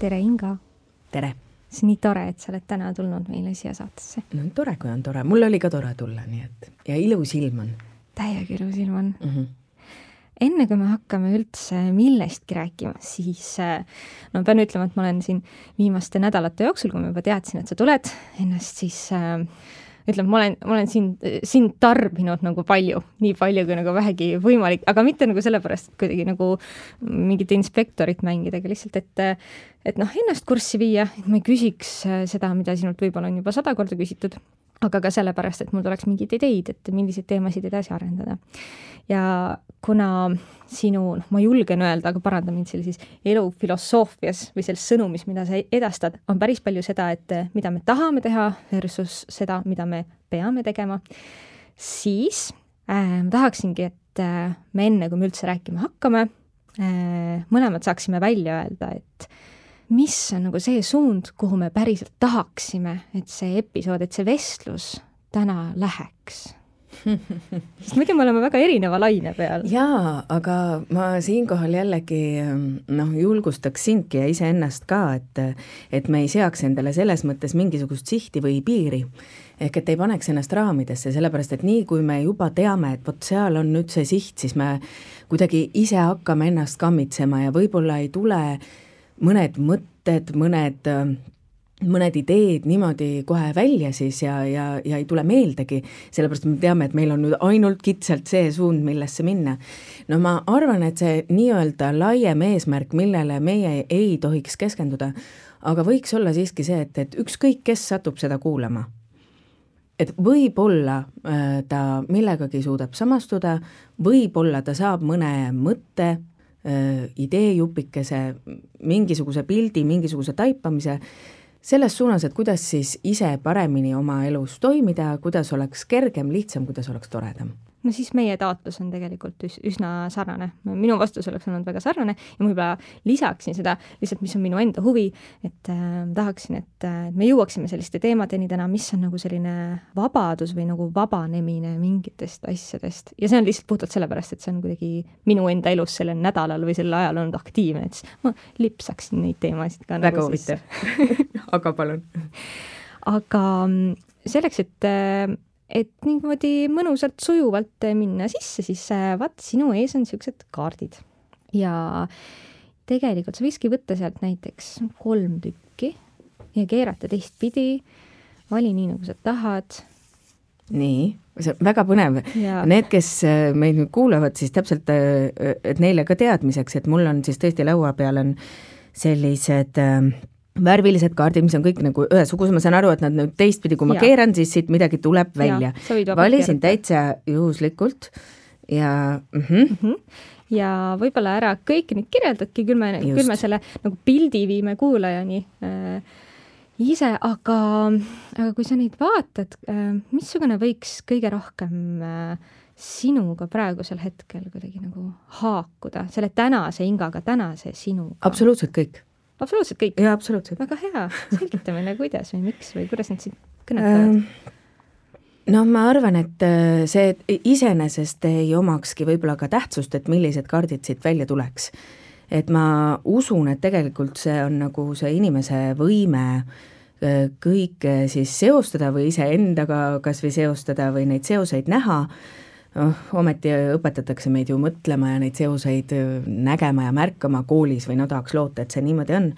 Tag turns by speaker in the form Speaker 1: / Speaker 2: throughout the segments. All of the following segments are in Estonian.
Speaker 1: Tere, Inga!
Speaker 2: Tere!
Speaker 1: See on nii tore, et sa oled täna tulnud meile siia saatesse.
Speaker 2: No tore, kui on tore. Mul oli ka tore tulla, nii et... Ja ilus ilm on.
Speaker 1: Täiega ilus ilm on. Enne kui me hakkame üldse millestki rääkima, siis no pean ütlema, et ma olen siin viimaste nädalate jooksul, kui ma juba teadsin, et sa tuled ennast, siis ütleme, ma olen siin tarbinud nagu palju, nii palju kui nagu vähegi võimalik, aga mitte nagu sellepärast, et kuidagi nagu mingit inspektorit mängida, aga lihtsalt, et ennast kurssi viia, et ma ei küsiks seda, mida sinult võib-olla on juba 100 korda küsitud, aga ka sellepärast, et mul tuleks mingid ideid, et milliseid teemasid edasi arendada. Ja kuna sinu, ma julgen öelda, aga paranda mind sellises elufilosoofias või selles sõnumis, mida sa edastad, on päris palju seda, et mida me tahame teha versus seda, mida me peame tegema, siis ma tahaksingi, et me enne, kui me üldse rääkima hakkame, mõlemad saaksime välja öelda, et mis on nagu see suund, kuhu me päriselt tahaksime, et see episood, et see vestlus täna läheks. Sest muidu me oleme väga erineva laine peal.
Speaker 2: Jaa, aga ma siinkohal jällegi julgustaks sindki ja iseennast ka, et me ei seaks endale selles mõttes mingisugust sihti või piiri. Ehk et ei paneks ennast raamidesse, sellepärast et nii kui me juba teame, et vot seal on nüüd see siht, siis me kuidagi ise hakkame ennast kammitsema ja võib-olla ei tule mõned mõtted, mõned ideed niimoodi kohe välja siis ja ei tule meeldegi, sellepärast me teame, et meil on nüüd ainult kitsalt see suund, millesse minna. No ma arvan, et see nii-öelda laiem eesmärk, millele meie ei tohiks keskenduda, aga võiks olla siiski see, et ükskõik, kes satub seda kuulama. Et võib-olla ta millegagi suudab samastuda, võib-olla ta saab mõne mõtte, ideejupikese, mingisuguse pildi, mingisuguse taipamise, selles suunas, et kuidas siis ise paremini oma elus toimida, kuidas oleks kergem, lihtsam, kuidas oleks toredam.
Speaker 1: No siis meie taotlus on tegelikult üsna sarnane. Minu vastus oleks olnud väga sarnane ja ma võib-olla lisaksin seda lihtsalt, mis on minu enda huvi, et tahaksin, et me jõuaksime selliste teemadeni täna, mis on nagu selline vabadus või nagu vabanemine mingitest asjadest. Ja see on lihtsalt puhtalt sellepärast, et see on kuidagi minu enda elus sellel nädalal või sellel ajal olnud aktiivne, et ma lipsaksin neid teemasid ka.
Speaker 2: Väga huvitav. Aga palun.
Speaker 1: Aga selleks, et niimoodi mõnusalt sujuvalt minna sisse, siis vaat sinu ees on niisugused kaardid. Ja tegelikult sa võikski võtta sealt näiteks 3 tükki ja keerata teistpidi, vali nii, nagu sa tahad.
Speaker 2: Nii, see on väga põnev. Ja. Need, kes meid nüüd kuulevad, siis täpselt, et neile ka teadmiseks, et mul on siis tõesti laua peal on sellised värvilised kaardid, mis on kõik nagu ühesuguse, ma saan aru, et nad nüüd teistpidi, kui ma keeran, siis siit midagi tuleb välja. Valisin täitsa juhuslikult ja
Speaker 1: ja võib-olla ära kõiki neid kirjeldadki, küll me selle nagu pildi viime kuulajani ise, aga kui sa neid vaatad, missugune võiks kõige rohkem sinuga praegusel hetkel kuidagi nagu haakuda, selle tänase Ingaga, tänase sinuga?
Speaker 2: Absoluutselt kõik.
Speaker 1: Absoluutselt kõik?
Speaker 2: Jaa, absoluutselt.
Speaker 1: Väga hea. Selgita meile, kuidas või miks või kuidas need siin kõnetavad?
Speaker 2: No ma arvan, et see iseenesest ei omakski võib-olla ka tähtsust, et millised kaardid siit välja tuleks. Et ma usun, et tegelikult see on nagu see inimese võime kõik siis seostada või ise endaga kas või seostada või neid seoseid näha. Ometi õpetatakse meid ju mõtlema ja neid seoseid nägema ja märkama koolis või tahaks loota, et see niimoodi on.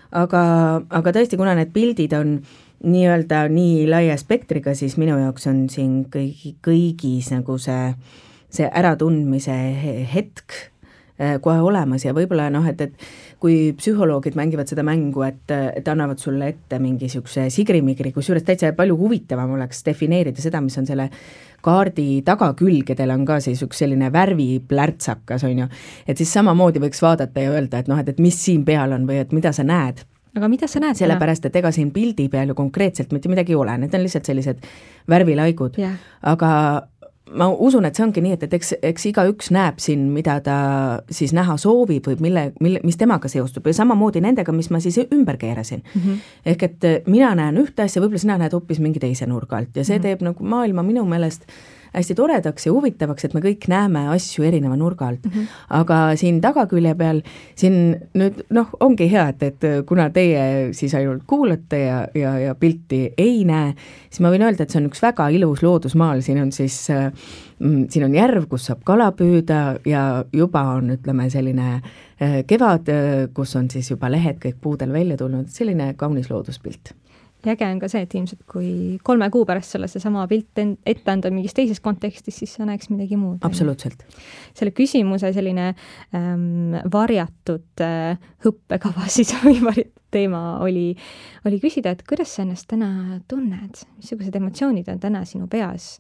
Speaker 2: Aga tõesti, kuna need pildid on nii-öelda nii laia spektriga, siis minu jaoks on siin kõigis nagu see äratundmise hetk kohe olemas ja võib-olla et kui psühholoogid mängivad seda mängu, et annavad sulle ette mingi siukse sigrimigri, kusjuures täitsa palju huvitavam oleks defineerida seda, mis on selle kaardi tagakülgedel on ka siis üks selline värviplärtsakas, on ju, et siis samamoodi võiks vaadata ja öelda, et mis siin peal on või et mida sa näed.
Speaker 1: Aga mida sa näed?
Speaker 2: Sellepärast, et ega siin pildi peal ju konkreetselt mitte midagi ei ole, need on lihtsalt sellised värvilaigud, aga ma usun, et see ongi nii, et eks igaüks näeb siin, mida ta siis näha soovib või mis temaga seostub ja samamoodi nendega, mis ma siis ümber keerasin. Ehk et mina näen ühte asja, võib-olla sina näed hoopis mingi teise nurga alt ja see teeb nagu maailma minu meelest hästi toredaks ja huvitavaks, et me kõik näeme asju erineva nurga alt. Aga siin tagakülje peal, siin nüüd, ongi hea, et kuna teie siis ainult kuulate ja pilti ei näe, siis ma võin öelda, et see on üks väga ilus loodusmaal, siin on siis, siin on järv, kus saab kala püüda ja juba on, ütleme, selline kevad, kus on siis juba lehed kõik puudel välja tulnud, selline kaunis looduspilt.
Speaker 1: Ja äge on ka see, et ilmselt kui 3 kuu pärast sulle seesama pilt ette anda mingis teises kontekstis, siis sa näeks midagi muud.
Speaker 2: Absoluutselt.
Speaker 1: Selle küsimuse selline varjatud hõppekava siis või varjatud teema oli küsida, et kuidas sa ennast täna tunned? Missugused emotsioonid on täna sinu peas?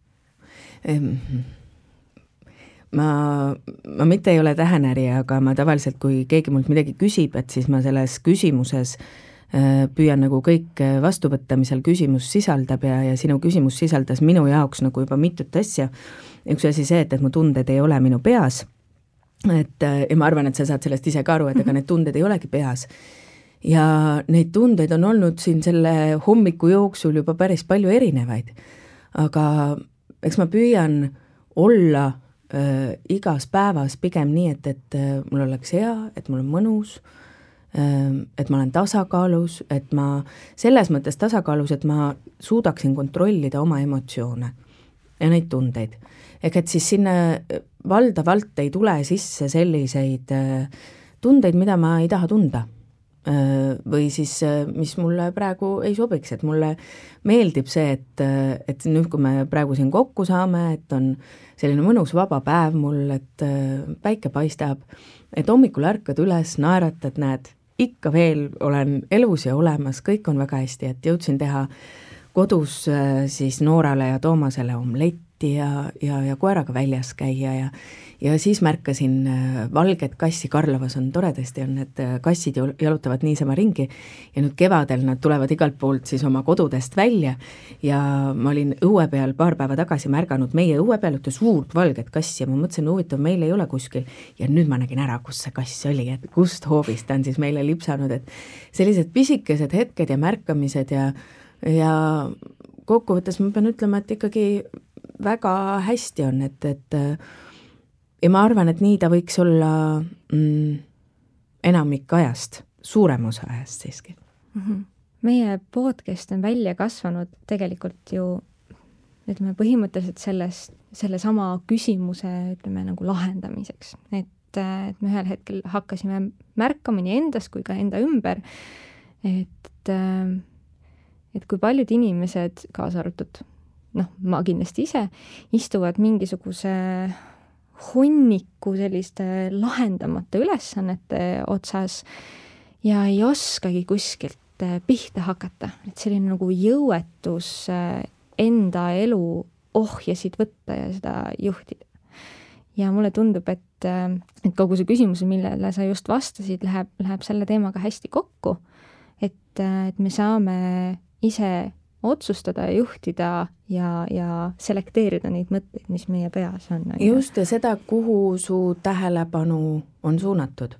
Speaker 2: Ma mitte ei ole tähenärija, aga ma tavaliselt, kui keegi mult midagi küsib, et siis ma selles küsimuses püüan nagu kõik vastu võtta, mis seal küsimus sisaldab ja sinu küsimus sisaldas minu jaoks nagu juba mitut asja. Üks asi see, et mu tunded ei ole minu peas, ja ma arvan, et sa saad sellest ise ka aru, et ega need tunded ei olegi peas. Ja neid tundeid on olnud siin selle hommiku jooksul juba päris palju erinevaid. Aga eks ma püüan olla igas päevas pigem nii, et mul oleks hea, et mul on mõnus, et ma olen tasakaalus, et ma selles mõttes tasakaalus, et ma suudaksin kontrollida oma emotsioone ja neid tundeid. Et siis sinna valdavalt ei tule sisse selliseid tundeid, mida ma ei taha tunda. Või siis, mis mulle praegu ei sobiks, et mulle meeldib see, et nüüd, kui me praegu siin kokku saame, et on selline mõnus vaba päev mul, et päike paistab, et hommikul ärkad üles, naeratad, näed, ikka veel olen elus ja olemas, kõik on väga hästi, et jõudsin teha kodus siis Noorale ja Toomasele omletti ja koeraga väljas käia ja siis märkasin valget kassi, Karlovas on toredasti, on need kassid jalutavad niisama ringi ja nüüd kevadel nad tulevad igalt poolt siis oma kodudest välja ja ma olin õue peal paar päeva tagasi märganud meie õue peal ühte suurt valget kassi ja ma mõtlesin, huvitav, meil ei ole kuskil ja nüüd ma nägin ära, kus see kass oli, et kust hoovist ta on siis meile lipsanud, et sellised pisikesed hetked ja märkamised ja kokkuvõttes ma pean ütlema, et ikkagi väga hästi on, et ja ma arvan, et nii ta võiks olla enamik ajast, suurem osa ajast siiski.
Speaker 1: Meie podcast on välja kasvanud tegelikult ju, ütleme, põhimõtteliselt selle sama küsimuse, ütleme, nagu lahendamiseks. Et me ühel hetkel hakkasime märkama nii endas kui ka enda ümber, et kui paljud inimesed, kaasa arvatud, ma kindlasti ise, istuvad mingisuguse hunniku selliste lahendamata ülesannete otsas ja ei oskagi kuskilt pihta hakata. Et selline nagu jõuetus enda elu ohjasid võtta ja seda juhtida. Ja mulle tundub, et kogu see küsimus, millele sa just vastasid, läheb selle teemaga hästi kokku, et me saame ise otsustada ja juhtida ja selekteerida neid mõtteid, mis meie peas on.
Speaker 2: Just, ja seda, kuhu su tähelepanu on suunatud.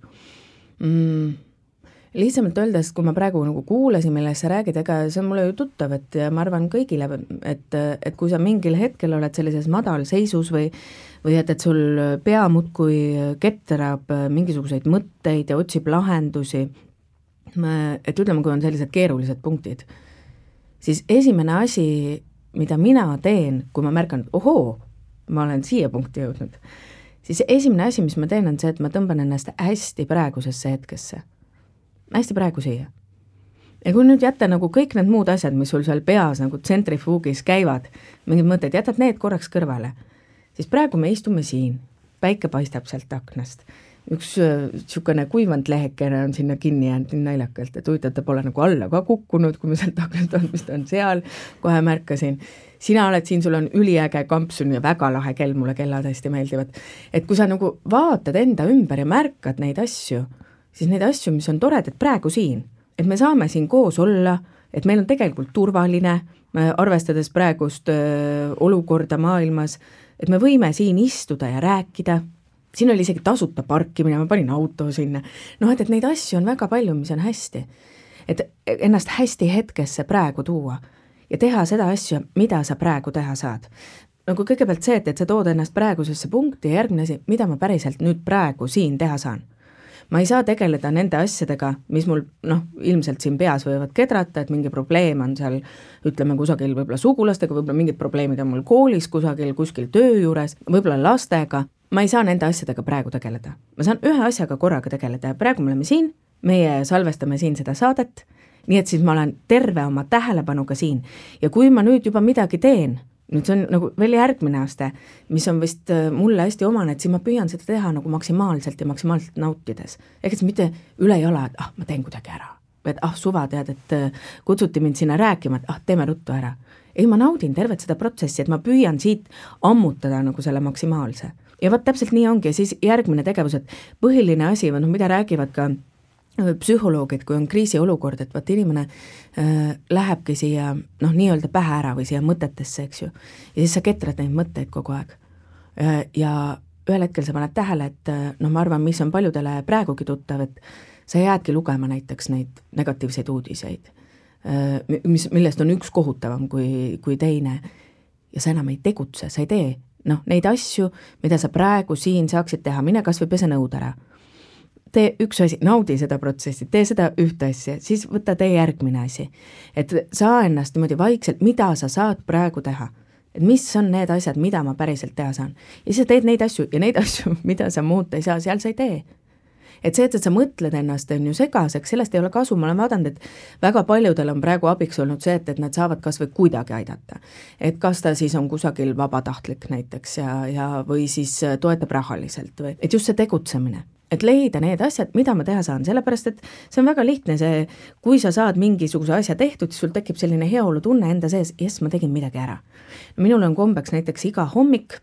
Speaker 2: Lihtsamalt öeldes, kui ma praegu nagu kuulasin, millest sa räägid, ega see on mulle ju tuttav, et ma arvan kõigile, et kui sa mingil hetkel oled sellises madalseisus või et sul pea muudkui ketterab mingisuguseid mõtteid ja otsib lahendusi, et ütleme, kui on sellised keerulised punktid, siis esimene asi, mida mina teen, kui ma märkan, ohoo, ma olen siia punkti jõudnud, siis esimene asi, mis ma teen, on see, et ma tõmban ennast hästi praegusesse hetkesse. Hästi praegu siia. Ja kui nüüd jätta nagu kõik need muud asjad, mis sul seal peas nagu tsentrifuugis käivad, mingid mõtted, jätad need korraks kõrvale, siis praegu me istume siin, päike paistab sealt aknast. Üks niisugune kuivanud lehekene on sinna kinni jäänud nii naljakalt, et huvitav, ta pole nagu alla ka kukkunud, kui me sealt aknast on, mis ta on seal, kohe märkasin. Sina oled siin, sul on üliäge kampsun ja väga lahe kell, mulle kellad hästi meeldivad. Et kui sa nagu vaatad enda ümber ja märkad neid asju, siis neid asju, mis on toredad praegu siin, et me saame siin koos olla, et meil on tegelikult turvaline, arvestades praegust olukorda maailmas, et me võime siin istuda ja rääkida. Siin oli isegi tasuta parkimine, ma panin auto sinna. Et neid asju on väga palju, mis on hästi. Et ennast hästi hetkesse praegu tuua ja teha seda asju, mida sa praegu teha saad. nagu kõigepealt see, et sa tood ennast praegusesse punkti ja järgmine asi, mida ma päriselt nüüd praegu siin teha saan. Ma ei saa tegeleda nende asjadega, mis mul ilmselt siin peas võivad kedrata, et mingi probleem on seal, ütleme kusagil võib-olla sugulastega, võib-olla mingid probleemid on mul koolis kuskil töö juures, võib-olla lastega. Ma ei saa nende asjadega praegu tegeleda. Ma saan ühe asjaga korraga tegeleda ja praegu me oleme siin, meie salvestame siin seda saadet, nii et siis ma olen terve oma tähelepanuga siin. Ja kui ma nüüd juba midagi teen, nüüd see on nagu veel järgmine aste, mis on vist mulle hästi omane, et siis ma püüan seda teha nagu maksimaalselt ja maksimaalselt nautides. Ehk et mitte üle jala, et ma teen kuidagi ära. Et suva tead, et kutsuti mind sinna rääkima, et teeme ruttu ära. Ei, ma naudin tervet seda protsessi, et ma püüan siit ammutada nagu selle maksimaalse. Ja võt täpselt nii ongi ja siis järgmine tegevus, et põhiline asi, mida räägivad ka psühholoogid, kui on kriisiolukord, et vaat inimene lähebki siia nii-öelda pähe ära või siia mõtetesse, eks ju. Ja siis sa ketrad neid mõtteid kogu aeg. Ja ühel hetkel sa paned tähele, et ma arvan, mis on paljudele praegugi tuttav, et sa jäädki lugema näiteks neid negatiivseid uudiseid, millest on üks kohutavam kui teine. Ja sa enam ei tegutse, sa ei tee neid asju, mida sa praegu siin saaksid teha, mine kas või pese nõud ära. Tee üks asi, naudi seda protsessi, tee seda ühte asja, siis võta tee järgmine asi. Et saa ennast niimoodi vaikselt, mida sa saad praegu teha. Et mis on need asjad, mida ma päriselt teha saan. Ja siis sa teed neid asju ja neid asju, mida sa muuta ei saa, seal sa ei tee. Et see, et sa mõtled ennast, on ju segaseks, sellest ei ole kasu, ma olen vaadanud, et väga paljudel on praegu abiks olnud see, et nad saavad kas või kuidagi aidata. Et kas ta siis on kusagil vabatahtlik näiteks või siis toetab rahaliselt või, et just see tegutsemine. Et leida need asjad, mida ma teha saan, sellepärast, et see on väga lihtne see, kui sa saad mingisuguse asja tehtud, siis sul tekib selline heaolu tunne enda sees, ma tegin midagi ära. Minul on kombeks näiteks iga hommik,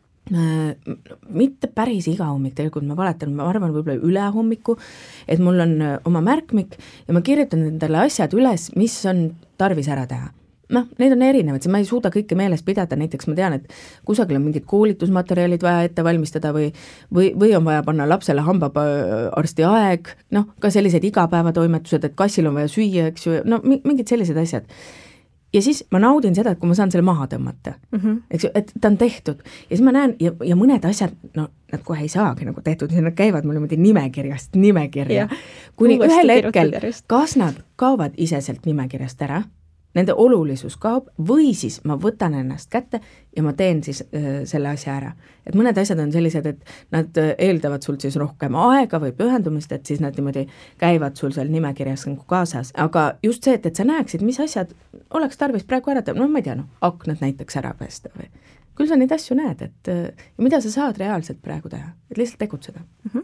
Speaker 2: mitte päris iga hommik, tegelikult ma valetan, ma arvan võib-olla üle hommiku, et mul on oma märkmik ja ma kirjutan endale asjad üles, mis on tarvis ära teha. Need on erinevad, ma ei suuda kõike meeles pidada, näiteks ma tean, et kusagil on mingid koolitusmaterjalid vaja ette valmistada või on vaja panna lapsele hambaarsti aeg, ka sellised igapäevatoimetused, et kassil on vaja süüa, eks ju, mingid sellised asjad. Ja siis ma naudin seda, et kui ma saan selle maha tõmmata, eks ju, et ta on tehtud. Ja siis ma näen, ja mõned asjad, nad kohe ei saagi nagu tehtud, nad käivad mul nimekirja. Kuni ühel hetkel, kas nad kaovad iseselt nimekirjast ära, nende olulisus kaob, või siis ma võtan ennast kätte ja ma teen siis selle asja ära. Et mõned asjad on sellised, et nad eeldavad sul siis rohkem aega või pühendumist, et siis nad niimoodi käivad sul seal nimekirjas kaasas. Aga just see, et sa näeksid, mis asjad oleks tarvis praegu ära teha, ma ei tea, aknad näiteks ära pesta või. Küll sa neid asju näed, et mida sa saad reaalselt praegu teha, et lihtsalt tegutseda.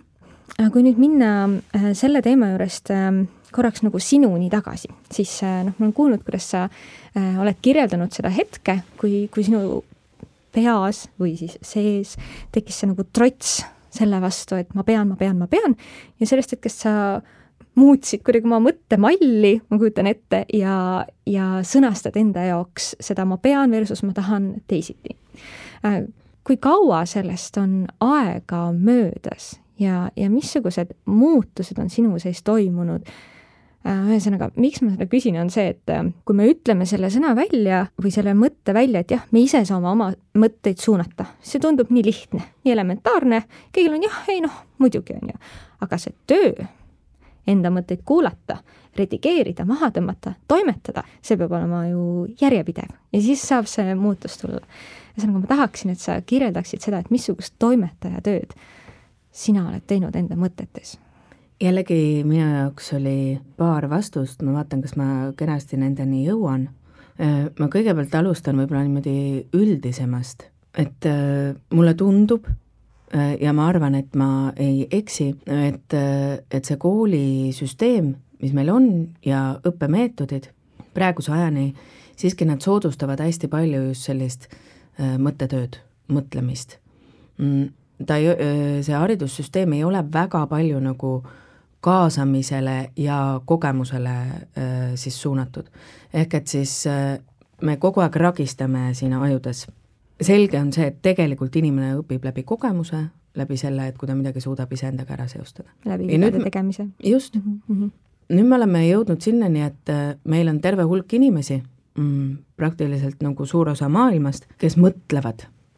Speaker 1: Kui nüüd minna selle teema juurest korraks nagu sinuni tagasi, siis ma olen kuulnud, kuidas sa oled kirjeldanud seda hetke, kui sinu peas või siis sees tekkis see nagu trots selle vastu, et ma pean ja sellest hetkest sa muutsid kuidagi oma mõttemalli, ma kujutan ette, ja sõnastad enda jaoks seda ma pean versus ma tahan teisiti. Kui kaua sellest on aega möödas ja missugused muutused on sinu sees toimunud? Ühesõnaga, miks ma seda küsin, on see, et kui me ütleme selle sõna välja või selle mõtte välja, et jah, me ise saame oma mõtteid suunata, see tundub nii lihtne, nii elementaarne, kõigil on muidugi on ju, aga see töö, enda mõtteid kuulata, redigeerida, maha tõmmata, toimetada, see peab olema ju järjepidev ja siis saab see muutus tulla. Ühesõnaga, ma tahaksin, et sa kirjeldaksid seda, et missugust toimetaja tööd sina oled teinud enda mõtetes.
Speaker 2: Jällegi minu jaoks oli paar vastust, ma vaatan, kas ma kenasti nendeni jõuan. Ma kõigepealt alustan võib-olla niimoodi üldisemast, et mulle tundub ja ma arvan, et ma ei eksi, et see koolisüsteem, mis meil on ja õppemeetodid praeguse ajani, siiski nad soodustavad hästi palju just sellist mõttetööd, mõtlemist. See haridussüsteem ei ole väga palju nagu kaasamisele ja kogemusele siis suunatud. Ehk et siis me kogu aeg ragistame siin ajudes. Selge on see, et tegelikult inimene õpib läbi kogemuse, läbi selle, et kui ta midagi suudab iseendaga ära seostada.
Speaker 1: Läbi vigade tegemise.
Speaker 2: Just. Nüüd me oleme jõudnud sinnani, et meil on terve hulk inimesi, praktiliselt nagu suur osa maailmast, kes mõtlevad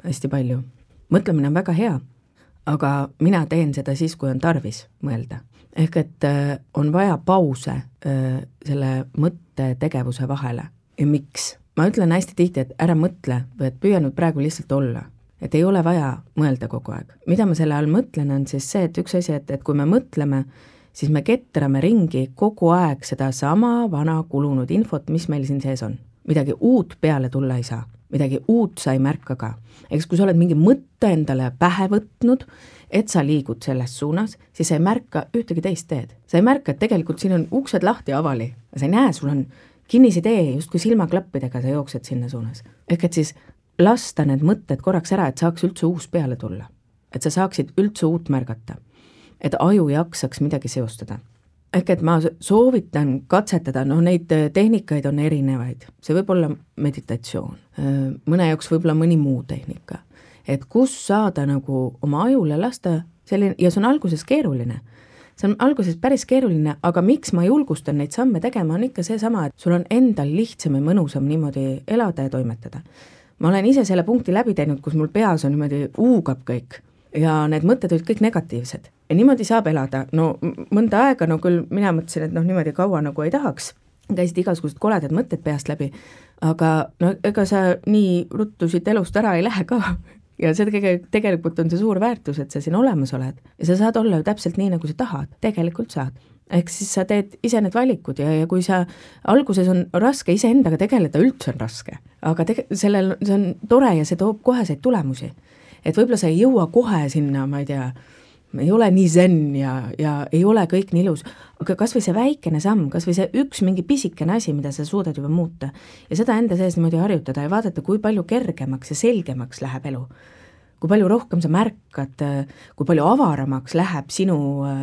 Speaker 2: hästi palju. Mõtlemine on väga hea, aga mina teen seda siis, kui on tarvis mõelda. Ehk et on vaja pause selle mõttetegevuse vahele. Ja miks? Ma ütlen hästi tihti, et ära mõtle, või et püüa nüüd praegu lihtsalt olla. Et ei ole vaja mõelda kogu aeg. Mida ma selle all mõtlen, on siis see, et üks asi, et kui me mõtleme, siis me ketrame ringi kogu aeg seda sama vana kulunud infot, mis meil siin sees on. Midagi uut peale tulla ei saa. Midagi uut sa ei märka ka. Eks kui sa oled mingi mõtte endale pähe võtnud, et sa liigud selles suunas, siis sa ei märka ühtegi teist teed. Sa ei märka, et tegelikult siin on uksed lahti avali. Sa ei näe, sul on kinnisidee, just kui silmaklappidega sa jooksed sinna suunas. Ehk et siis lasta need mõtted korraks ära, et saaks üldse uus peale tulla. Et sa saaksid üldse uut märgata. Et aju jaksaks midagi seostada. Ehk et ma soovitan katsetada, neid tehnikaid on erinevaid. See võib olla meditatsioon. Mõne jaoks võib-olla mõni muu tehnika. Et kus saada nagu oma ajule lasta selline, ja see on alguses keeruline. See on alguses päris keeruline, aga miks ma julgustan neid samme tegema, on ikka see sama, et sul on endal lihtsam ja mõnusam niimoodi elada ja toimetada. Ma olen ise selle punkti läbi teinud, kus mul peas on niimoodi uugab kõik ja need mõtted olid kõik negatiivsed. Ja niimoodi saab elada. Mõnda aega, küll mina mõtlesin, et niimoodi kaua nagu ei tahaks. Käisid igasugused koledad mõtted peast läbi, aga ega sa nii ruttu siit elust ära ei lähe ka. Ja see tegelikult on see suur väärtus, et sa siin olemas oled. Ja sa saad olla ju täpselt nii, nagu sa tahad. Tegelikult saad. Ehk siis sa teed ise need valikud ja kui sa alguses on raske ise endaga tegeleda, üldse on raske. Aga see on tore ja see toob koheseid tulemusi. Et võib-olla sa ei jõua kohe sinna, ma ei tea, ei ole nii zen ja ei ole kõik nii ilus, aga kas või see väikene samm, kas või see üks mingi pisikene asi, mida sa suudad juba muuta ja seda enda sees niimoodi harjutada ja vaadata, kui palju kergemaks ja selgemaks läheb elu. Kui palju rohkem sa märkad, kui palju avaramaks läheb sinu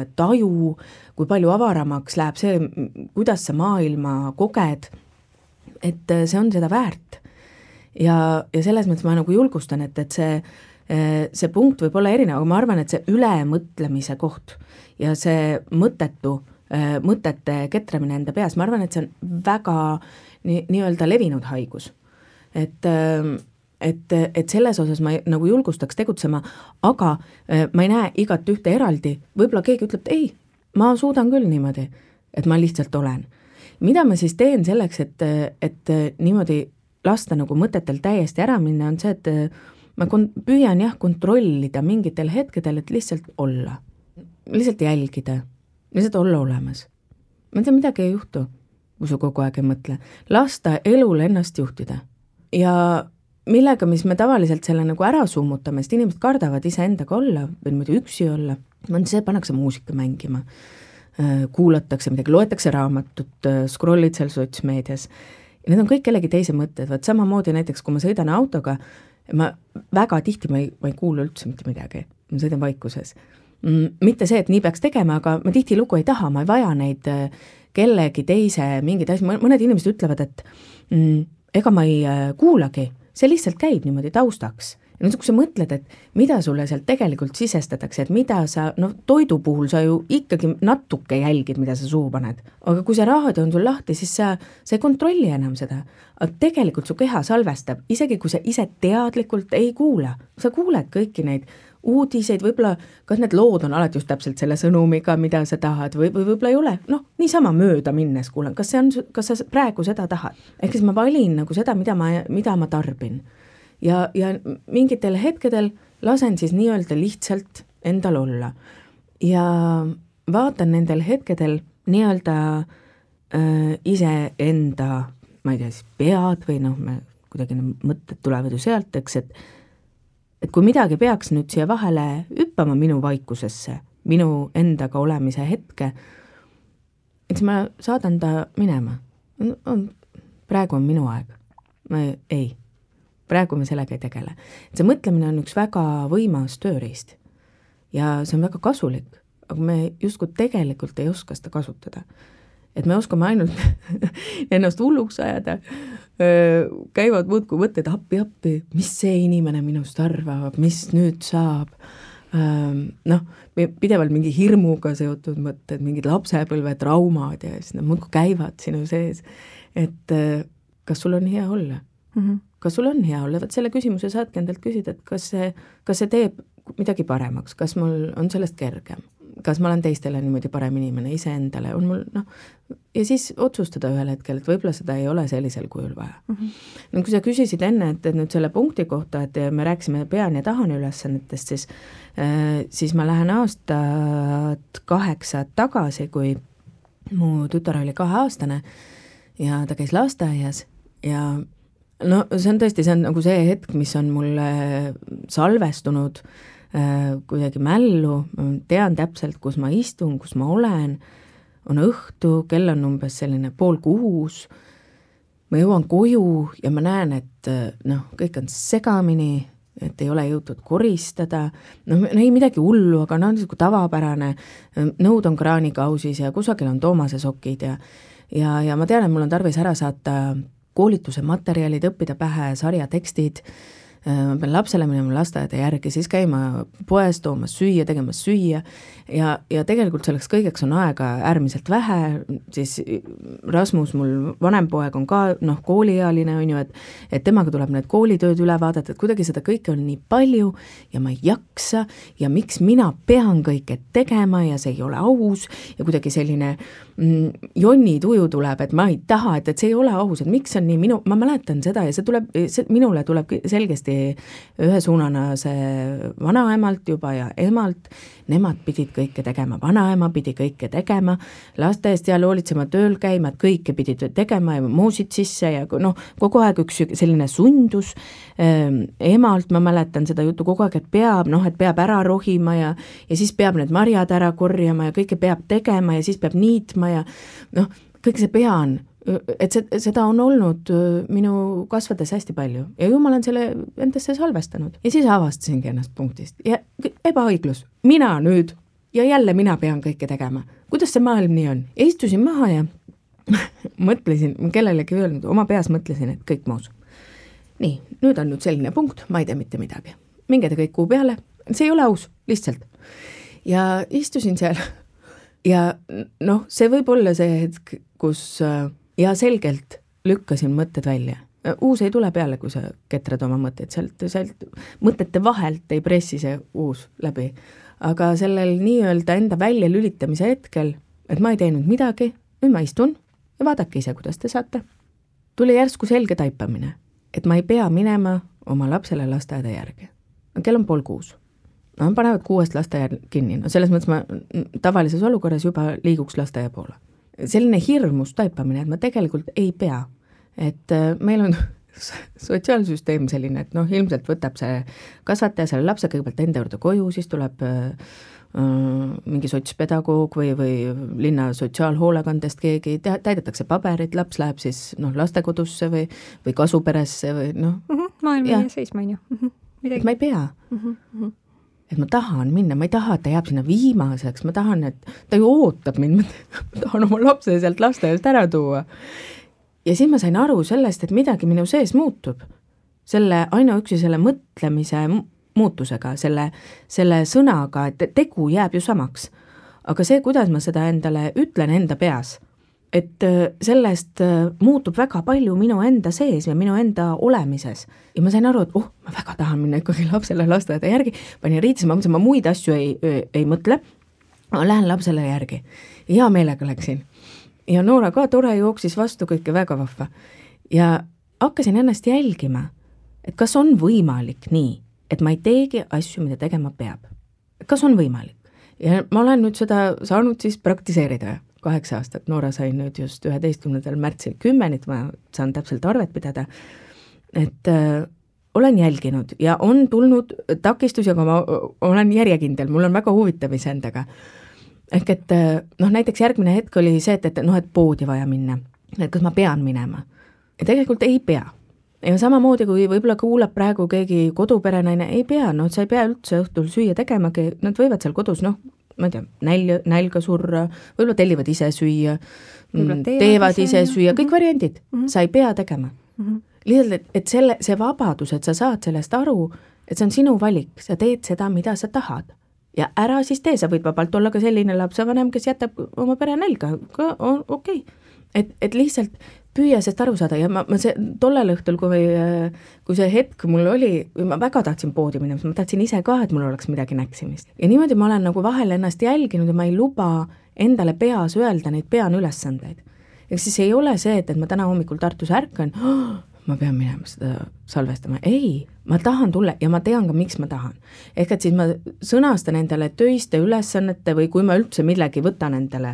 Speaker 2: taju, kui palju avaramaks läheb see, kuidas sa maailma koged, et see on seda väärt. Ja selles mõttes ma nagu julgustan, et see punkt võib olla erinev, aga ma arvan, et see ülemõtlemise koht ja see mõtete ketramine enda peas, ma arvan, et see on väga nii-öelda levinud haigus. Et selles osas ma nagu julgustaks tegutsema, aga ma ei näe igat ühte eraldi. Võib-olla keegi ütleb, ei, ma suudan küll niimoodi, et ma lihtsalt olen. Mida ma siis teen selleks, et niimoodi lasta nagu mõtetel täiesti ära minna, on see, et ma püüan kontrollida mingitel hetkedel, et lihtsalt olla. Lihtsalt jälgida. Lihtsalt olla olemas. Ma tea, midagi ei juhtu, kui sa kogu aeg ei mõtle. Lasta elul ennast juhtida. Ja millega, mis me tavaliselt selle nagu ära summutame, sest inimesed kardavad ise endaga olla või niimoodi üksi olla, on see, pannakse muusika mängima, kuulatakse midagi, loetakse raamatut, scrollid seal sotsmeedias. Ja need on kõik kellegi teise mõtted, vaat samamoodi näiteks, kui ma sõidan autoga, ma väga tihti ma ei kuule üldse mitte midagi, ma sõidan vaikuses. Mitte see, et nii peaks tegema, aga ma tihti lugu ei taha, ma ei vaja neid kellegi teise mingid asja, mõned inimesed ütlevad, et ega ma ei kuulagi, see lihtsalt käib niimoodi taustaks. Ja kui sa mõtled, et mida sulle sealt tegelikult sisestatakse, et mida sa, toidu puhul sa ju ikkagi natuke jälgid, mida sa suhu paned. Aga kui see raadio on sul lahti, siis sa ei kontrolli enam seda. Aga tegelikult su keha salvestab, isegi kui sa ise teadlikult ei kuula. Sa kuuled kõiki neid uudiseid, võib-olla, kas need lood on alati just täpselt selle sõnumiga, mida sa tahad, või võib-olla ei ole. Niisama mööda minnes kuulen, kas sa praegu seda tahad? Ehk siis ma valin nagu seda, mida ma tarbin. Ja mingitel hetkedel lasen siis nii-öelda lihtsalt endal olla. Ja vaatan nendel hetkedel nii-öelda ise enda, ma ei tea, siis pead või kuidagi mõtted tulevad ju sealt, eks, et kui midagi peaks nüüd siia vahele hüppama minu vaikusesse, minu endaga olemise hetke, et siis ma saadan ta minema. Praegu on minu aeg. Ei. Praegu me sellega ei tegele. See mõtlemine on üks väga võimas tööriist ja see on väga kasulik, aga me justkui tegelikult ei oska seda kasutada. Et me oskame ainult ennast hulluks ajada, käivad muudkui mõtted appi, mis see inimene minust arvab, mis nüüd saab. Pidevalt mingi hirmuga seotud mõtted, mingid lapsepõlve traumad ja siis nad muudkui käivad sinu sees. Et kas sul on hea olla? kas sul on hea olla, võt selle küsimuse saadki endalt küsida, et kas see teeb midagi paremaks, kas mul on sellest kergem, kas ma olen teistele niimoodi parem inimene, iseendale, on mul ja siis otsustada ühel hetkel, et võib-olla seda ei ole sellisel kujul vaja. No, kui sa küsisid enne, et nüüd selle punkti kohta, et me rääkisime pean ja tahan ülesannetest, siis ma lähen aastat 8 tagasi, kui mu tütar oli 2-aastane ja ta käis lasteaias ja no see on tõesti, see on nagu see hetk, mis on mulle salvestunud kuidagi mällu, tean täpselt, kus ma istun, kus ma olen, on õhtu, kell on umbes selline 5:30, ma jõuan koju ja ma näen, et kõik on segamini, et ei ole jõutud koristada, ei midagi hullu, aga niisugune tavapärane, nõud on kraanikausis ja kusagil on Toomase sokid ja ma tean, et mul on tarvis ära saata koolituse materjalid, õppida pähe sarjatekstid, ma pean lapsele minema lasteaeda järgi, siis käima poes, toomas süüa, tegemas süüa ja tegelikult selleks kõigeks on aega äärmiselt vähe, siis Rasmus, mul vanem poeg on ka kooliealine, on ju, et temaga tuleb need koolitööd üle vaadata, et kuidagi seda kõike on nii palju ja ma ei jaksa ja miks mina pean kõike tegema ja see ei ole aus ja kuidagi selline jonni tuju tuleb, et ma ei taha, et see ei ole aus, et miks on nii ma mäletan seda ja minule tuleb selgesti ühesuunana see vanaemalt juba ja emalt, nemad pidid kõike tegema, vanaema pidi kõike tegema, laste eest seal hoolitsema, tööl käima, et kõike pidid tegema ja muusid sisse ja kogu aeg üks selline sundus, emalt ma mäletan seda juttu kogu aeg, et peab ära rohima ja siis peab need marjad ära korjama ja kõike peab tegema ja siis peab niitma ja kõik see pean, et seda on olnud minu kasvades hästi palju ja ju ma olen selle endasse salvestanud ja siis avastasingi ennast punktist ja ebaõiglus, mina nüüd ja jälle mina pean kõike tegema, kuidas see maailm nii on ja istusin maha ja mõtlesin, kellelegi öelnud, oma peas mõtlesin, et kõik moos nii, nüüd on nüüd selline punkt, ma ei tee mitte midagi, minge te kõik kuu peale, see ei ole aus, lihtsalt ja istusin seal ja see võib olla see hetk, kus ja selgelt lükkasin mõtted välja. Uus ei tule peale, kui sa ketrad oma mõtteid, sealt mõtete vahelt ei pressi see uus läbi. Aga sellel nii-öelda enda välja lülitamise hetkel, et ma ei teinud midagi, nüüd ma istun ja vaadake ise, kuidas te saate. Tuli järsku selge taipamine, et ma ei pea minema oma lapsele lasteaeda järgi. Kell on 5:30. Panevad 6 lasteaia kinni. Selles mõttes ma tavalises olukorras juba liiguks lasteaia poole. Selline hirmus taipamine, et ma tegelikult ei pea. Et meil on sotsiaalsüsteem selline, et ilmselt võtab see kasvataja selle lapse kõigepealt enda juurde koju, siis tuleb mingi sotspedagoog või linna sotsiaalhoolekandest keegi, täidetakse paberid, laps läheb siis lastekodusse või kasuperesse või
Speaker 1: maailma ja seisma on ju.
Speaker 2: Et ma ei pea. Et ma tahan minna, ma ei taha, et ta jääb sinna viimaseks, ma tahan, et ta ju ootab mind, ma tahan oma lapse sealt lasteaiast ära tuua. Ja siis ma sain aru sellest, et midagi minu sees muutub. Selle ainuüksi selle mõtlemise muutusega, selle sõnaga, et tegu jääb ju samaks. Aga see, kuidas ma seda endale ütlen enda peas, et sellest muutub väga palju minu enda sees ja minu enda olemises. Ja ma sain aru, et ma väga tahan minna ikkagi lapsele lasteaeda järgi, panin riides, ma mõtlesin, ma muid asju ei mõtle, ma lähen lapsele järgi. Hea meelega läksin. Ja Noora ka tore jooksis vastu kõike väga vahva. Ja hakkasin ennast jälgima, et kas on võimalik nii, et ma ei teegi asju, mida tegema peab. Kas on võimalik? Ja ma olen nüüd seda saanud siis praktiseerida 8 aastat, Noora sai nüüd just 11. märtsil 10, et ma saan täpselt arvet pidada, et olen jälginud ja on tulnud takistus, aga ma olen järjekindel, mul on väga huvitav iseendaga. Ehk et näiteks järgmine hetk oli see, et poodi vaja minna, et kas ma pean minema. Ja tegelikult ei pea. Ja samamoodi, kui võib-olla kuulab praegu keegi koduperenaine, ei pea, sa ei pea üldse õhtul süüa tegemagi, nad võivad seal kodus, ma ei tea, nälga surra, võib-olla tellivad ise süüa, teevad ise süüa, kõik variandid, sa ei pea tegema. Lihtsalt, et see vabadus, et sa saad sellest aru, et see on sinu valik, sa teed seda, mida sa tahad. Ja ära siis tee, sa võid vabalt olla ka selline lapsevanem, kes jätab oma pere nälga, okei. Et lihtsalt püüa sest aru saada ja ma tollel õhtul, kui see hetk mul oli, ma väga tahtsin poodi minna, ma tahtsin ise ka, et mul oleks midagi näksimist. Ja niimoodi ma olen nagu vahel ennast jälginud ja ma ei luba endale peas öelda neid peanõülesandeid. Ehk siis ei ole see, et ma täna hommikul Tartus ärkan, ma pean minema seda salvestama. Ei, ma tahan tulla ja ma tean ka, miks ma tahan. Ehk et siis ma sõnastan endale töiste ülesannete või kui ma üldse millegi võtan endale,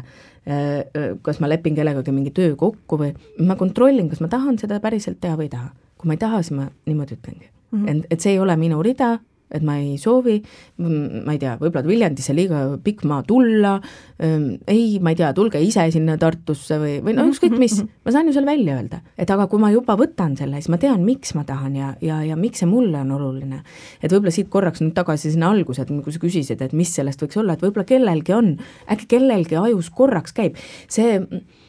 Speaker 2: kas ma lepin kellegagi mingi töö kokku või ma kontrollin, kas ma tahan seda päriselt teha või ei taha. Kui ma ei taha, siis ma niimoodi ütlengi. Et see ei ole minu rida, et ma ei soovi, ma ei tea, võib-olla Viljandisse liiga pikk maa tulla, ei, ma ei tea, tulge ise sinna Tartusse või no ükskõik mis, ma saan ju selle välja öelda. Et aga kui ma juba võtan selle, siis ma tean, miks ma tahan ja miks see mulle on oluline. Et võib-olla siit korraks nüüd tagasi sinna alguse, et kui sa küsisid, et mis sellest võiks olla, et võib-olla kellelgi on, äkki kellelgi ajus korraks käib. See,